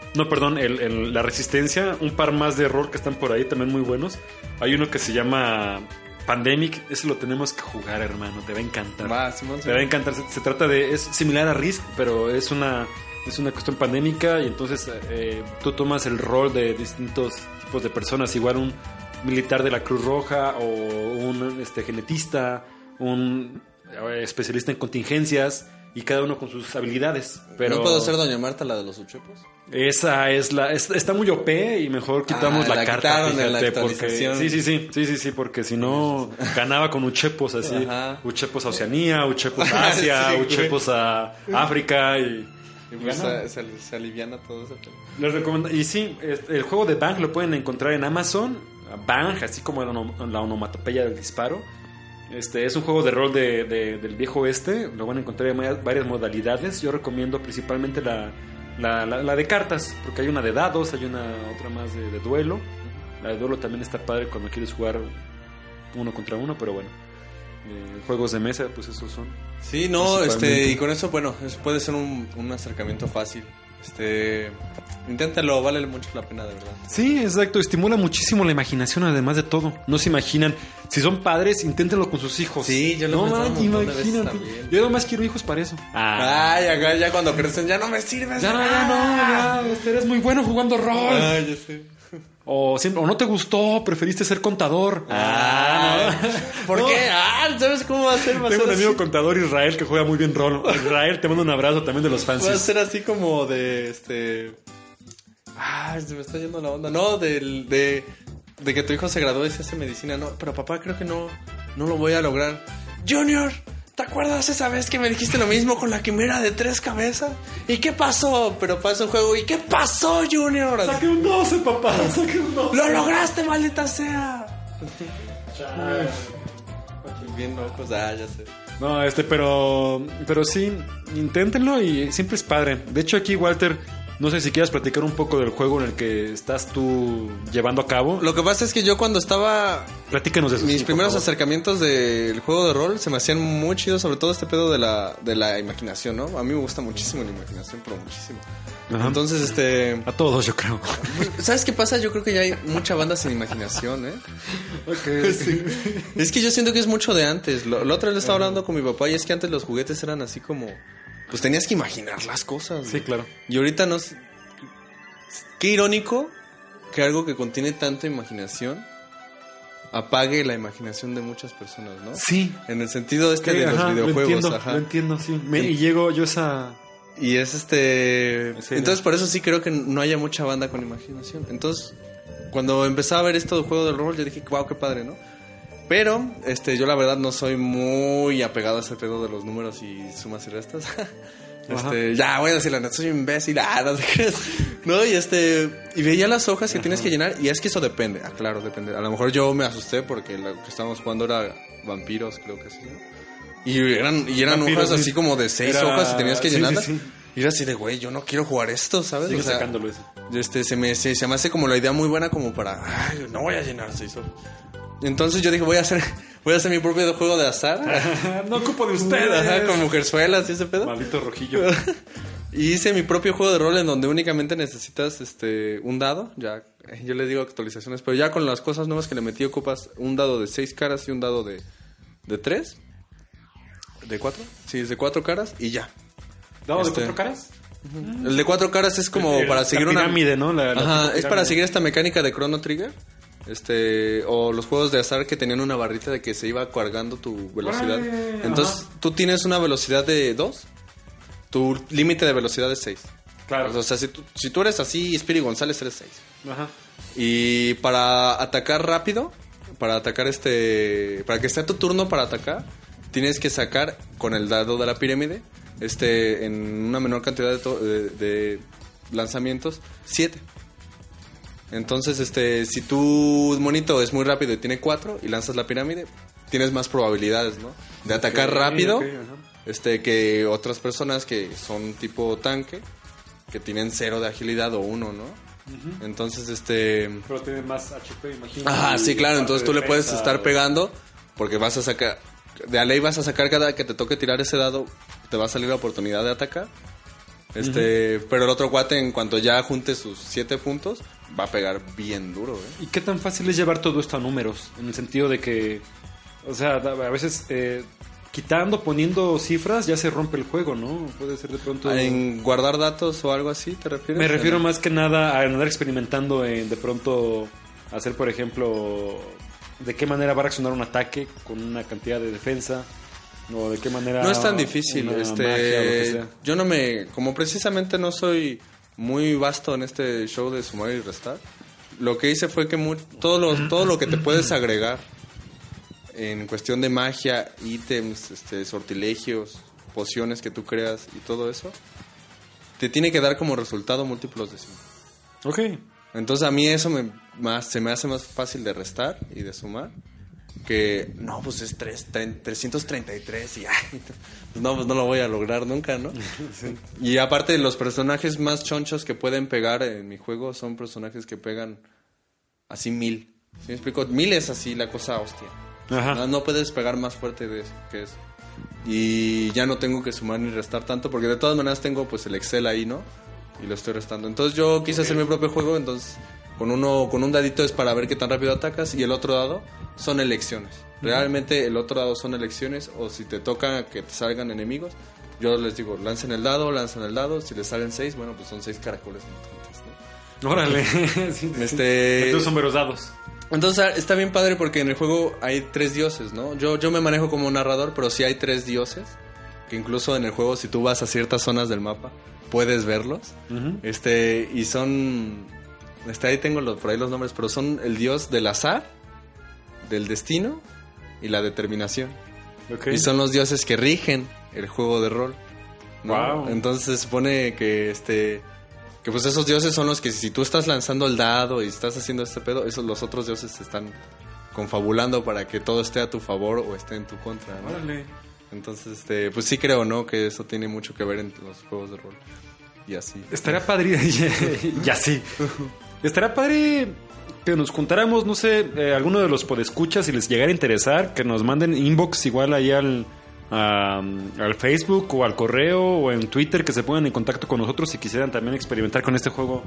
No, perdón, el, el- la Resistencia, un par más de rol que están por ahí también muy buenos. Hay uno que se llama Pandemic, ese lo tenemos que jugar, hermano, te va a encantar. Va, Simón, Te va a encantar, se, se trata de, es similar a Risk, pero es una, es una cuestión pandémica y entonces eh, tú tomas el rol de distintos tipos de personas, igual un militar de la Cruz Roja o un este, genetista, un eh, especialista en contingencias y cada uno con sus habilidades. Pero ¿No puedo ser Doña Marta la de los uchepos? esa es la es- está muy O P y mejor quitamos Ah, la, la carta, quitaron en la fíjate, porque actualización. sí, sí, sí, sí, sí, sí, porque si no ganaba con uchepos así, Ajá. uchepos a Oceanía, uchepos a Asia, Sí, güey. uchepos a África y, Y y pues ganaba. se, se- se aliviana todo eso. Les recomiendo. Y sí, es- el juego de Bang lo pueden encontrar en Amazon. Bang, así como la, onom- la onomatopeya del disparo. Este es un juego de rol de, de- del viejo oeste. Lo van a encontrar en varias- varias modalidades. Yo recomiendo principalmente la, la, la- la de cartas, porque hay una de dados, hay una otra más de, de duelo. La de duelo también está padre cuando quieres jugar uno contra uno, pero bueno. Eh, juegos de mesa, pues esos son. Sí, no, Principalmente. este, y con eso, bueno, es- puede ser un, un acercamiento fácil. Este, inténtalo, vale mucho la pena, de verdad. Sí, exacto. Estimula muchísimo la imaginación, además de todo. No se imaginan. Si son padres, inténtenlo con sus hijos. Sí, yo lo he No pensado manches, un montón de veces imagínate. también. Yo nomás quiero hijos para eso. Ay, acá ya cuando crecen ya no me sirves. Ya de no, ya nada. no, ya. Usted eres muy bueno jugando rol. Ay, ya sé. O, siempre- o no te gustó, preferiste ser contador. Ah, ¿por No. qué? Ah, ¿sabes cómo va a ser? Va a Tengo ser un amigo así- contador, Israel, que juega muy bien rol. Israel, te mando un abrazo también de los Va a fans. ser así como de este. Ay, se me está yendo la onda. No, del, de, de que tu hijo se graduó y se hace medicina. No, pero papá, creo que no, no lo voy a lograr. Junior, ¿te acuerdas esa vez que me dijiste lo mismo con la quimera de tres cabezas? ¿Y qué pasó? Pero pasa un juego. ¿Y qué pasó, Junior? Saqué un doce, papá. Saqué un doce. ¡Lo lograste, maldita sea! Bien locos, ah, ya sé. No, este, pero, pero sí, inténtenlo y siempre es padre. De hecho, aquí, Walter, no sé si quieras platicar un poco del juego en el que estás tú llevando a cabo. Lo que pasa es que yo cuando estaba Platícanos de eso. mis sí, por primeros favor. acercamientos del juego de rol se me hacían muy chidos, sobre todo este pedo de la, de la imaginación, ¿no? A mí me gusta muchísimo la imaginación, pero muchísimo. Ajá. Entonces, este... A todos, yo creo. ¿Sabes qué pasa? Yo creo que ya hay mucha banda sin imaginación, ¿eh? Sí. Es que yo siento que es mucho de antes. Lo, la otra vez le estaba hablando con mi papá y es que antes los juguetes eran así como... Pues tenías que imaginar las cosas. Sí, güey. claro. Y ahorita no... s- Qué irónico que algo que contiene tanta imaginación apague la imaginación de muchas personas, ¿no? Sí. En el sentido este de Ajá, los lo videojuegos, entiendo, ajá. lo entiendo, sí. Me- y llego yo a esa... Y es este... ¿En serio? Entonces por eso sí creo que no haya mucha banda con imaginación. Entonces, cuando empezaba a ver esto de juego del rol, yo dije, wow, qué padre, ¿no? Pero, este, yo la verdad no soy muy apegado a ese pedo de los números y sumas y restas. Este, ya, voy a decir la neta, soy un imbécil, ah, no te creas. No, y este, y veía las hojas que tienes que llenar, y es que eso depende, ah, claro, depende. A lo mejor yo me asusté porque lo que estábamos jugando era vampiros, creo que sí, ¿no? Y eran, y eran Vampiros, hojas sí. así como de seis Era- hojas y tenías que sí, llenarlas. sí, sí. Y era así de, güey, yo no quiero jugar esto, ¿sabes? Sigue O sea, sacándolo eso. este, se me, se, se me hace como la idea muy buena como para, ay, no voy a llenar seis hojas. Entonces yo dije, voy a hacer, voy a hacer mi propio juego de azar. No ocupo de ustedes. Ajá, con mujerzuelas y ese pedo. Maldito rojillo. Y hice mi propio juego de rol en donde únicamente necesitas este un dado. Ya, eh, yo le digo actualizaciones, pero ya con las cosas nuevas que le metí ocupas un dado de seis caras y un dado de, de tres. ¿De cuatro? Sí, es de cuatro caras y ya. ¿Dado de Este, cuatro caras? El de cuatro caras es como El- para la seguir una pirámide, ¿no? La- la Ajá, tipo es para pirámide. seguir esta mecánica de Chrono Trigger. Este, o los juegos de azar que tenían una barrita de que se iba cargando tu velocidad. Órale, Entonces, ajá. tú tienes una velocidad de dos, tu límite de velocidad es seis. Claro. O sea, si tú, si tú eres así, Spiri González, eres seis. Ajá. Y para atacar rápido, para atacar este, para que sea tu turno para atacar, tienes que sacar con el dado de la pirámide, este, en una menor cantidad de, to- de, de lanzamientos, siete. Entonces, este, si tu monito es muy rápido y tiene cuatro y lanzas la pirámide, tienes más probabilidades, ¿no? De atacar Ok, rápido, ok, ajá. este, que otras personas que son tipo tanque, que tienen cero de agilidad o uno, ¿no? Entonces, este... Pero tiene más H P, imagino. Ajá, y sí, claro. parte Entonces de tú le puedes defensa, estar o- pegando porque vas a sacar... De a ley vas a sacar cada que te toque tirar ese dado, te va a salir la oportunidad de atacar. Este, uh-huh. Pero el otro cuate, en cuanto ya junte sus siete puntos, va a pegar bien duro, ¿eh? ¿Y qué tan fácil es llevar todo esto a números? En el sentido de que, o sea, a veces eh, quitando, poniendo cifras, ya se rompe el juego, ¿no? Puede ser de pronto... ¿En guardar datos o algo así te refieres? Me refiero más que nada a andar experimentando en de pronto hacer, por ejemplo, de qué manera va a reaccionar un ataque con una cantidad de defensa. O de qué manera... No es tan difícil. Este, magia, o lo que sea. Yo no me... Como precisamente no soy muy vasto en este show de sumar y restar, lo que hice fue que muy, todo, lo, todo lo que te puedes agregar en cuestión de magia, ítems, este, sortilegios, pociones que tú creas y todo eso, te tiene que dar como resultado múltiplos de cinco. Ok. Entonces a mí eso me, más, se me hace más fácil de restar y de sumar. Que no, pues es tres, trescientos treinta y tres y ay, pues no, pues no lo voy a lograr nunca, ¿no? Sí. Y aparte, los personajes más chonchos que pueden pegar en mi juego son personajes que pegan así mil. ¿Sí me explico? Mil es así la cosa hostia. Ajá. No, no puedes pegar más fuerte de eso, que eso. Y ya no tengo que sumar ni restar tanto, porque de todas maneras tengo pues el Excel ahí, ¿no? Y lo estoy restando. Entonces yo quise okay. hacer mi propio juego, entonces con uno con un dadito es para ver qué tan rápido atacas y el otro dado son elecciones. Realmente el otro dado son elecciones, o si te toca que te salgan enemigos, yo les digo, lancen el dado, lancen el dado, si les salen seis, bueno, pues son seis caracoles mutantes, ¿no? Órale. sí, este... Estos son veros dados. Entonces está bien padre porque en el juego hay tres dioses, ¿no? Yo, yo me manejo como narrador, pero sí hay tres dioses, que incluso en el juego si tú vas a ciertas zonas del mapa, puedes verlos. Uh-huh. Este, y son... Este, ahí tengo los, por ahí los nombres, pero son el dios del azar, del destino y la determinación. Okay. Y son los dioses que rigen el juego de rol, ¿no? Wow. Entonces se supone que este que pues esos dioses son los que si tú estás lanzando el dado y estás haciendo este pedo, esos los otros dioses se están confabulando para que todo esté a tu favor o esté en tu contra, ¿no? Vale. Entonces este pues sí creo, ¿no? Que eso tiene mucho que ver en los juegos de rol. Y así. Estaría padre y así. Estaría padre que nos juntáramos, no sé, eh, alguno de los podescuchas, si les llegara a interesar, que nos manden inbox igual ahí al, a, al Facebook o al correo o en Twitter, que se pongan en contacto con nosotros si quisieran también experimentar con este juego.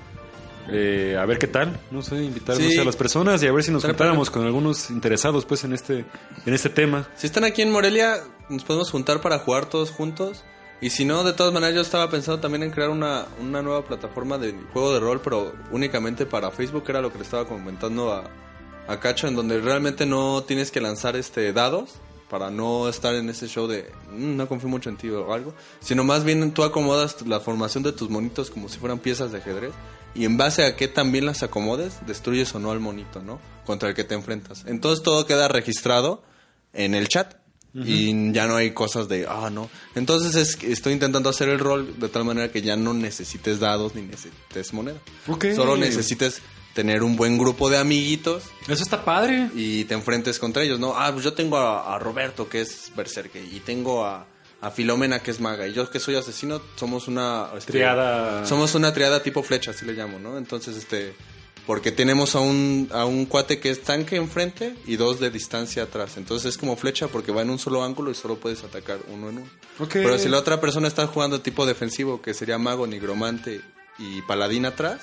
Eh, a ver qué tal, no sé, invitar sí. no sé, a las personas y a ver si nos juntáramos con algunos interesados pues en este, en este tema. Si están aquí en Morelia, nos podemos juntar para jugar todos juntos. Y si no, de todas maneras yo estaba pensando también en crear una, una nueva plataforma de juego de rol, pero únicamente para Facebook, que era lo que le estaba comentando a, a Cacho, en donde realmente no tienes que lanzar este dados para no estar en ese show de mmm, no confío mucho en ti o algo, sino más bien tú acomodas la formación de tus monitos como si fueran piezas de ajedrez y en base a qué tan bien las acomodes, destruyes o no al monito, ¿no? Contra el que te enfrentas. Entonces todo queda registrado en el chat. Uh-huh. Y ya no hay cosas de, ah, no. Entonces es, estoy intentando hacer el rol de tal manera que ya no necesites dados ni necesites moneda. Okay. Solo necesites tener un buen grupo de amiguitos. Eso está padre. Y te enfrentes contra ellos, ¿no? Ah, pues yo tengo a, a Roberto, que es berserker, y tengo a, a Filomena, que es maga, y yo que soy asesino, somos una... Este, triada. Somos una triada tipo flecha, así le llamo, ¿no? Entonces, este... Porque tenemos a un, a un cuate que es tanque enfrente y dos de distancia atrás. Entonces es como flecha porque va en un solo ángulo y solo puedes atacar uno en uno. Okay. Pero si la otra persona está jugando tipo defensivo, que sería mago, nigromante y paladín atrás,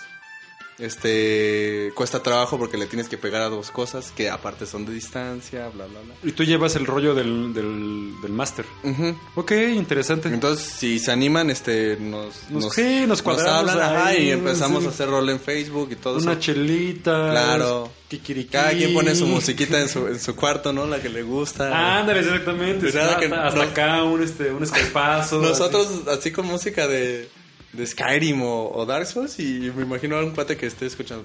este cuesta trabajo porque le tienes que pegar a dos cosas que aparte son de distancia, bla, bla, bla. Y tú llevas el rollo del, del, del máster. Uh-huh. Ok, interesante. Entonces, si se animan, este nos nos, nos, sí, nos, nos hablan ajá, ahí, y empezamos sí. a hacer rol en Facebook y todo Una eso. chelita. Claro. Kikiriki. Cada quien pone su musiquita en su, en su cuarto, ¿no? La que le gusta. Ah, ándale, exactamente. Sí, hasta que hasta nos, acá un, este, un escalpazo. Nosotros así, así con música de... de Skyrim o, o Dark Souls y me imagino a un cuate que esté escuchando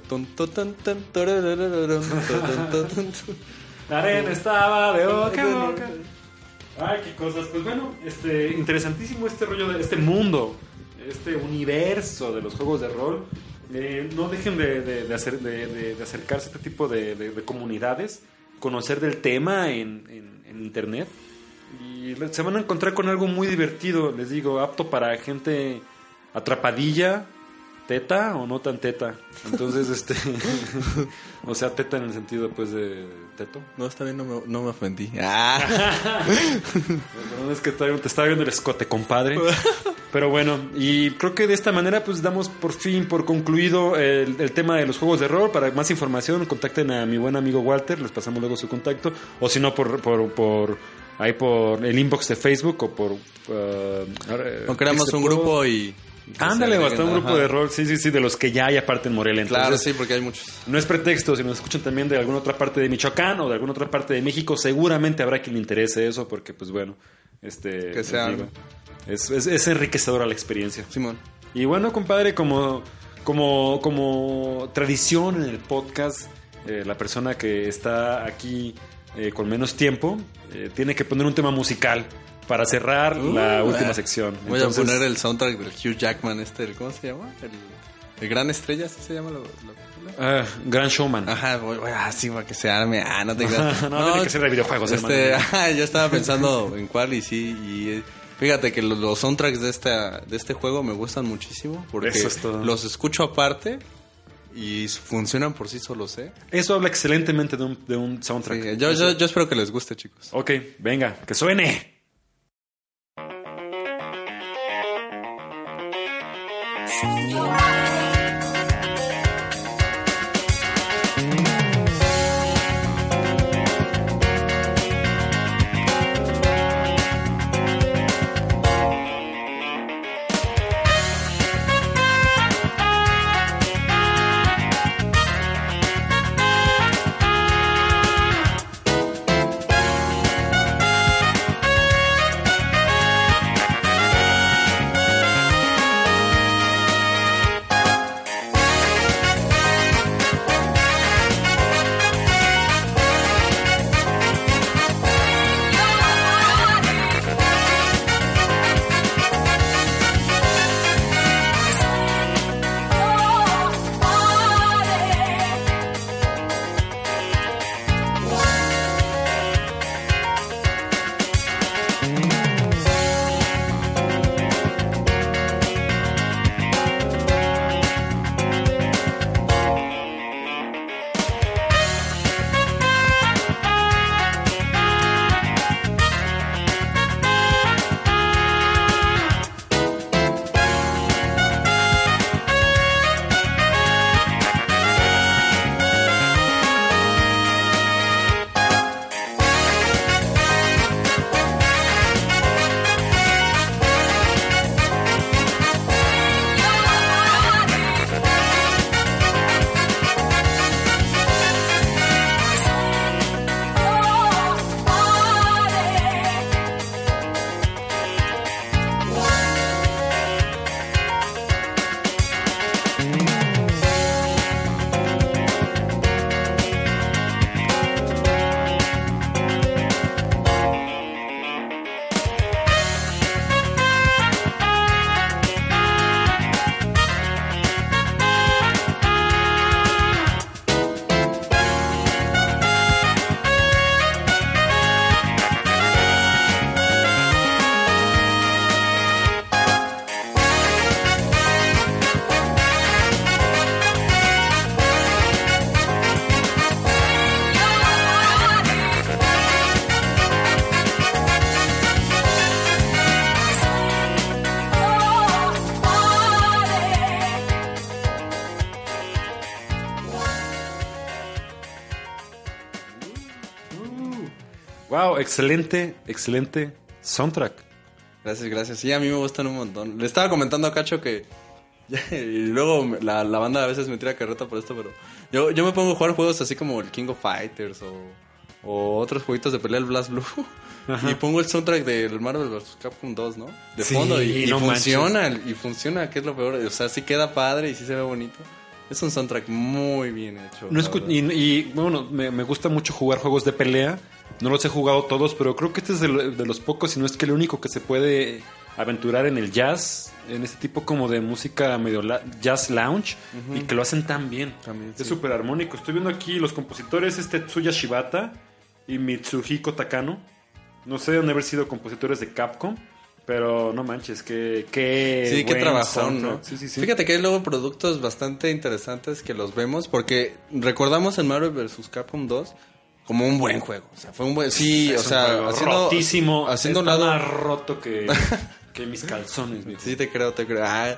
la arena estaba de boca a boca. Ay, qué cosas. Pues bueno, este interesantísimo este rollo de este mundo, este universo de los juegos de rol. Eh, no dejen de, de, de, hacer, de, de, de acercarse a este tipo de, de, de comunidades, conocer del tema en, en, en internet y se van a encontrar con algo muy divertido, les digo, apto para gente atrapadilla, teta o no tan teta. Entonces, este... o sea, teta en el sentido, pues, de teto. No, está bien, no me, no me ofendí. Ah. Perdón, es que te estaba viendo el escote, compadre. Pero bueno, y creo que de esta manera pues damos por fin por concluido el, el tema de los juegos de rol. Para más información contacten a mi buen amigo Walter, les pasamos luego su contacto, o si no por, por, por ahí por el inbox de Facebook o por... Uh, o creamos un grupo y... Ándale, o hasta un grupo Ajá. de rol, sí, sí, sí, de los que ya hay aparte en Morelia. Entonces, claro, sí, porque hay muchos. No es pretexto, si nos escuchan también de alguna otra parte de Michoacán o de alguna otra parte de México, seguramente habrá quien le interese eso, porque pues bueno, este... Que sea digo, es, es, es enriquecedora la experiencia. Simón. Y bueno, compadre, como, como, como tradición en el podcast, eh, la persona que está aquí eh, con menos tiempo eh, tiene que poner un tema musical para cerrar uh, la última eh. sección. Voy Entonces, a poner el soundtrack del Hugh Jackman, este, ¿cómo se llama? El, el Gran Estrella, ¿sí se llama? Lo, lo, uh, Gran Showman. Ajá, voy, voy, ah, sí, para que se arme. Ah, no te creas. no, no, tiene que ser de videojuegos, este, hermano. Yo estaba pensando en cuál y sí, y fíjate que los, los soundtracks de, esta, de este juego me gustan muchísimo, porque Eso es todo. Los escucho aparte y funcionan por sí solos, ¿eh? Eso habla excelentemente de un, de un soundtrack. Sí, yo, yo, yo espero que les guste, chicos. Ok, venga, que suene. Wow, excelente, excelente soundtrack. Gracias, gracias. Sí, a mí me gustan un montón. Le estaba comentando a Cacho que... y luego la, la banda a veces me tira carreta por esto, pero... Yo, yo me pongo a jugar juegos así como el King of Fighters o, o otros jueguitos de pelea, el Blast Blue. Ajá. Y pongo el soundtrack del Marvel versus. Capcom dos, ¿no? De sí, fondo. Y, y no funciona, manches. y funciona, que es lo peor. O sea, sí queda padre y sí se ve bonito. Es un soundtrack muy bien hecho. No escu- y, y bueno, me, me gusta mucho jugar juegos de pelea. No los he jugado todos, pero creo que este es de, de los pocos, si no es que el único que se puede aventurar en el jazz, en este tipo como de música medio la, jazz lounge, uh-huh. y que lo hacen tan bien. También, es súper sí. armónico. Estoy viendo aquí los compositores, este Tetsuya Shibata y Mitsuhiko Takano. No sé de dónde haber sido compositores de Capcom, pero no manches, que qué sí, qué trabajón, ¿no? Sí, sí, sí. Fíjate que hay luego productos bastante interesantes que los vemos, porque recordamos en Marvel versus. Capcom dos como un buen juego. O sea, fue un buen... Sí, es o sea, un haciendo, rotísimo. Haciendo un lado más roto que... Que mis calzones, viejo. Sí, te creo, te creo. Ah.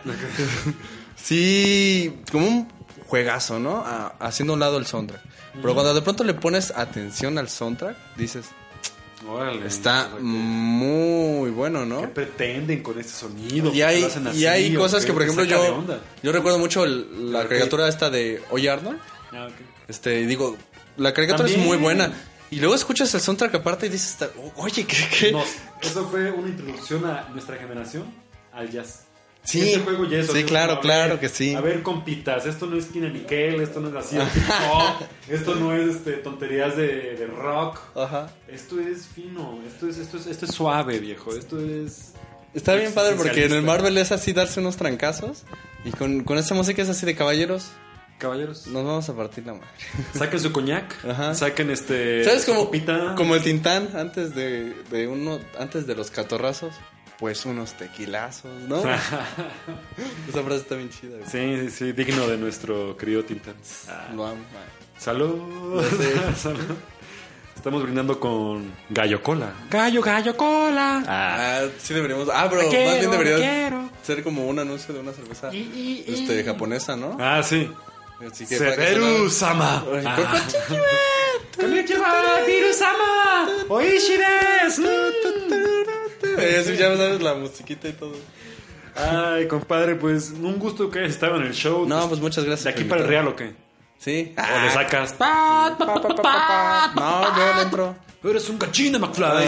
Sí, como un juegazo, ¿no? A- haciendo a un lado el soundtrack. Pero cuando de pronto le pones atención al soundtrack, dices, Órale. está ¿Qué muy bueno, ¿no? pretenden con este sonido? Y ¿Por qué hay, lo hacen y así? hay ¿O cosas qué? que, por ¿Te ejemplo, saca de yo, onda? yo recuerdo mucho el- la Ok. caricatura esta de Oye Arnold. Ah, ok. Este, y digo, la caricatura También. es muy buena. Y luego escuchas el soundtrack aparte y dices, oye, ¿qué? qué? Nos- eso fue una introducción a nuestra generación al jazz. Sí, Este juego ya es sí, así, claro, como, a claro ver, que sí. A ver, compitas, esto no es Kina Nickel, esto no es así, no, esto no es este, tonterías de, de rock. Ajá. Esto es fino, esto es, esto es, esto es suave, viejo. Esto es. Está bien padre porque en el existencialista. Marvel es así darse unos trancazos. Y con, con esta música es así de caballeros. Caballeros, Nos vamos a partir la madre. saquen su coñac, Ajá. saquen este. ¿Sabes su como, copita. como el Tintán antes de, de uno antes de los catorrazos? Pues unos tequilazos, ¿no? Esa frase está bien chida. Güey. Sí, sí, sí, digno de nuestro querido Tintán. Ah, Lo amo. salud. Ya sé. Salud. Estamos brindando con Gallo Cola. Gallo, Gallo Cola. Ah. Ah, sí deberíamos. Ah, pero Te quiero, más bien debería te quiero. ser como un anuncio de una cerveza Y, y, y. este, japonesa, ¿no? Ah, sí. Así que para que Severu suene- Sama. Ay, Ah. Konnichiwa. Konnichiwa, Biru Sama. Oishi desu. Eh, así ya sabes la musiquita y todo. Ay, compadre, pues un gusto que hayas estado en el show. No, pues muchas gracias. ¿De aquí por para el invitar. Real o qué? Sí. ¿O le sacas? Pa, pa, pa, pa, pa. No, yo no entro. Eres un cachín, McFly.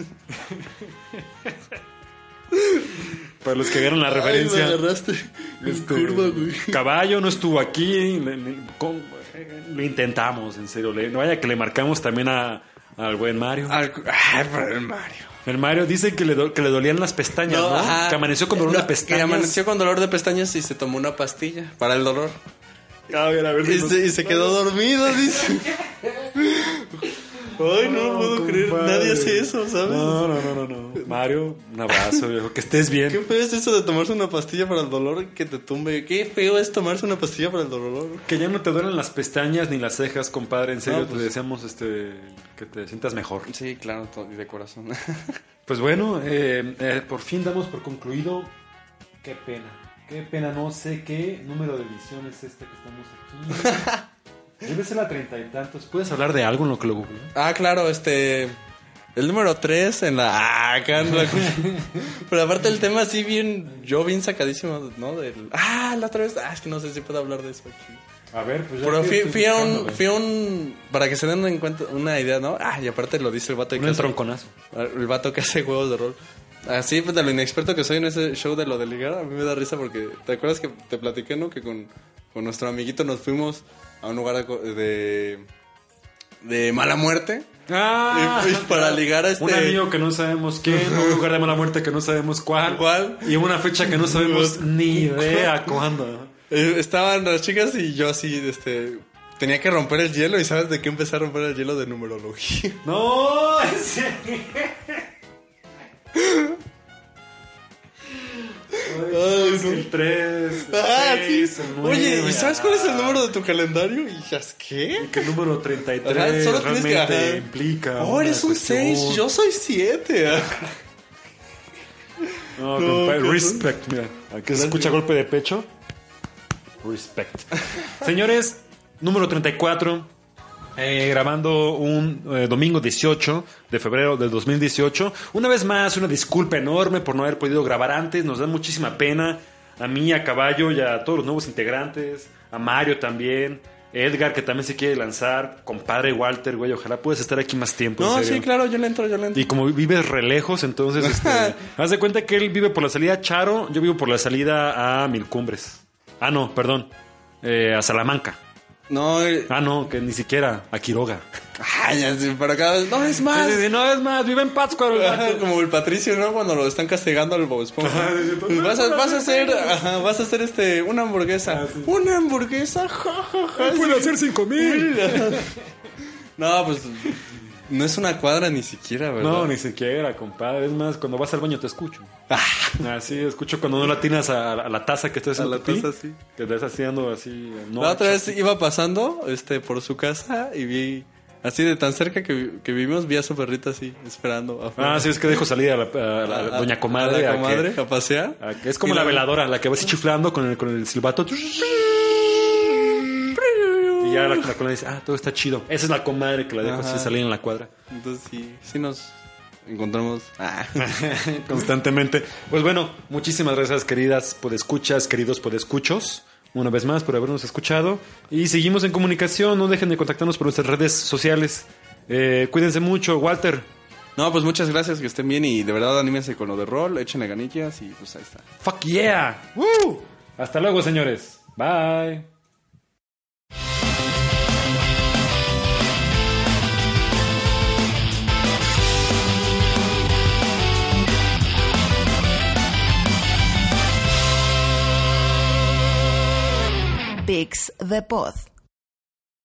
Para los que vieron la referencia. Ay, me agarraste en Este, curva, güey. Caballo no estuvo aquí. le- le- con- lo intentamos, en serio. Le- vaya que le marcamos también a, al buen Mario. Al- Ay, pero el Mario. El Mario dice que le, do- que le dolían las pestañas, ¿no? ajá. Que amaneció con dolor de No, pestañas. Que amaneció con dolor de pestañas y se tomó una pastilla para el dolor. A ver, a ver. Y se, y se quedó dormido, dice. Ay, no, No, puedo creer. compadre. Nadie hace eso, ¿sabes? No, no, no, no, no. Mario, un abrazo, viejo. Que estés bien. Qué feo es eso de tomarse una pastilla para el dolor que te tumbe. Qué feo es tomarse una pastilla para el dolor. Que ya no te duelen las pestañas ni las cejas, compadre. En serio, No, pues. te deseamos este, que te sientas mejor. Sí, claro, to- y de corazón. Pues bueno, eh, eh, por fin damos por concluido. Qué pena. Qué pena, no sé qué número de edición es este que estamos aquí. Debe ser la treinta y tantos. ¿Puedes hablar de algo en lo que lo googleo? Ah, claro, este... El número tres en la... Ah, acá en la... Pero aparte el tema así bien... Yo bien sacadísimo, ¿no? Del... Ah, la otra vez... Ah, es que no sé si puedo hablar de eso aquí. A ver, pues ya Pero que fui, estoy fui a un... buscándole. Fui a un... Para que se den en cuenta una idea, ¿no? Ah, y aparte lo dice el vato Un que hace- entronconazo. El vato que hace juegos de rol. Así, pues de lo inexperto que soy en ese show de lo de ligar, a mí me da risa porque... ¿Te acuerdas que te platiqué, no? Que con, con nuestro amiguito nos fuimos a un lugar de... De mala muerte. Ah, Y, y para ligar a este... Un amigo que no sabemos quién, un lugar de mala muerte que no sabemos cuál. ¿Cuál? Y una fecha que no sabemos ni idea cuándo. Eh, estaban las chicas y yo así, este... Tenía que romper el hielo y ¿sabes de qué empecé a romper el hielo? De numerología. No, en serio. Ay, no. El tres, el Ah, seis, sí. el nueve. Oye, ¿y sabes cuál es el Ah. número de tu calendario? Y ya, ¿qué? Que el número treinta y tres Ajá, solo tienes que- realmente ajá. implica. Oh, una eres un cuestión. seis, yo soy siete. No, No, compadre, qué respect, mira. Aquí se escucha golpe de pecho. Respect. Señores, número treinta y cuatro. Eh, grabando un eh, domingo dieciocho de febrero del dos mil dieciocho. Una vez más, una disculpa enorme por no haber podido grabar antes. Nos da muchísima pena. A mí, a Caballo y a todos los nuevos integrantes. A Mario también. Edgar, que también se quiere lanzar. Compadre Walter, güey. Ojalá puedas estar aquí más tiempo. en No, serio. sí, claro, yo le entro, yo le entro. Y como vives re lejos, entonces, este, haz de cuenta que él vive por la salida a Charo, yo vivo por la salida a Milcumbres. Ah, no, perdón. Eh, a Salamanca. No, eh, Ah, no, que ni siquiera a Quiroga. ay, ya, sí, para acá. No, es más. Sí, sí, sí, no, es más, vive en Pátzcuaro. el Ajá, vato. como el Patricio, ¿no? Cuando lo están castigando al Bob Esponja. Pues vas, a, vas a hacer, ajá, vas a hacer este, una hamburguesa. Una hamburguesa, ja, ja, ja. Puede hacer cinco mil. No, pues no es una cuadra ni siquiera, ¿verdad? No, ni siquiera, compadre. Es más, cuando vas al baño te escucho. Así, escucho cuando no la atinas a, a la taza que estás A haciendo la pipí, taza, sí. que estás haciendo así. No, La otra vez iba pasando este por su casa y vi Así de tan cerca que, que vivimos, vi a su perrita así, esperando afuera. Ah, sí, es que dejo salir a la, a la- a la doña comadre. A a la comadre, que- a pasear. a que es como Y la la- veladora, la que va así chiflando con el, con el silbato. Y ya la, la comadre dice, ah, todo está chido. Esa es la comadre que la dejo Ajá. así salir en la cuadra. Entonces sí, sí nos encontramos. Ah. Constantemente. Pues bueno, muchísimas gracias, queridas podescuchas, queridos podescuchos, una vez más por habernos escuchado. Y seguimos en comunicación, no dejen de contactarnos por nuestras redes sociales. Eh, cuídense mucho, Walter. No, pues muchas gracias, que estén bien y de verdad anímense con lo de rol, échenle ganillas y pues ahí está. Fuck yeah. Woo. Hasta luego, señores. Bye. Pix the Pod.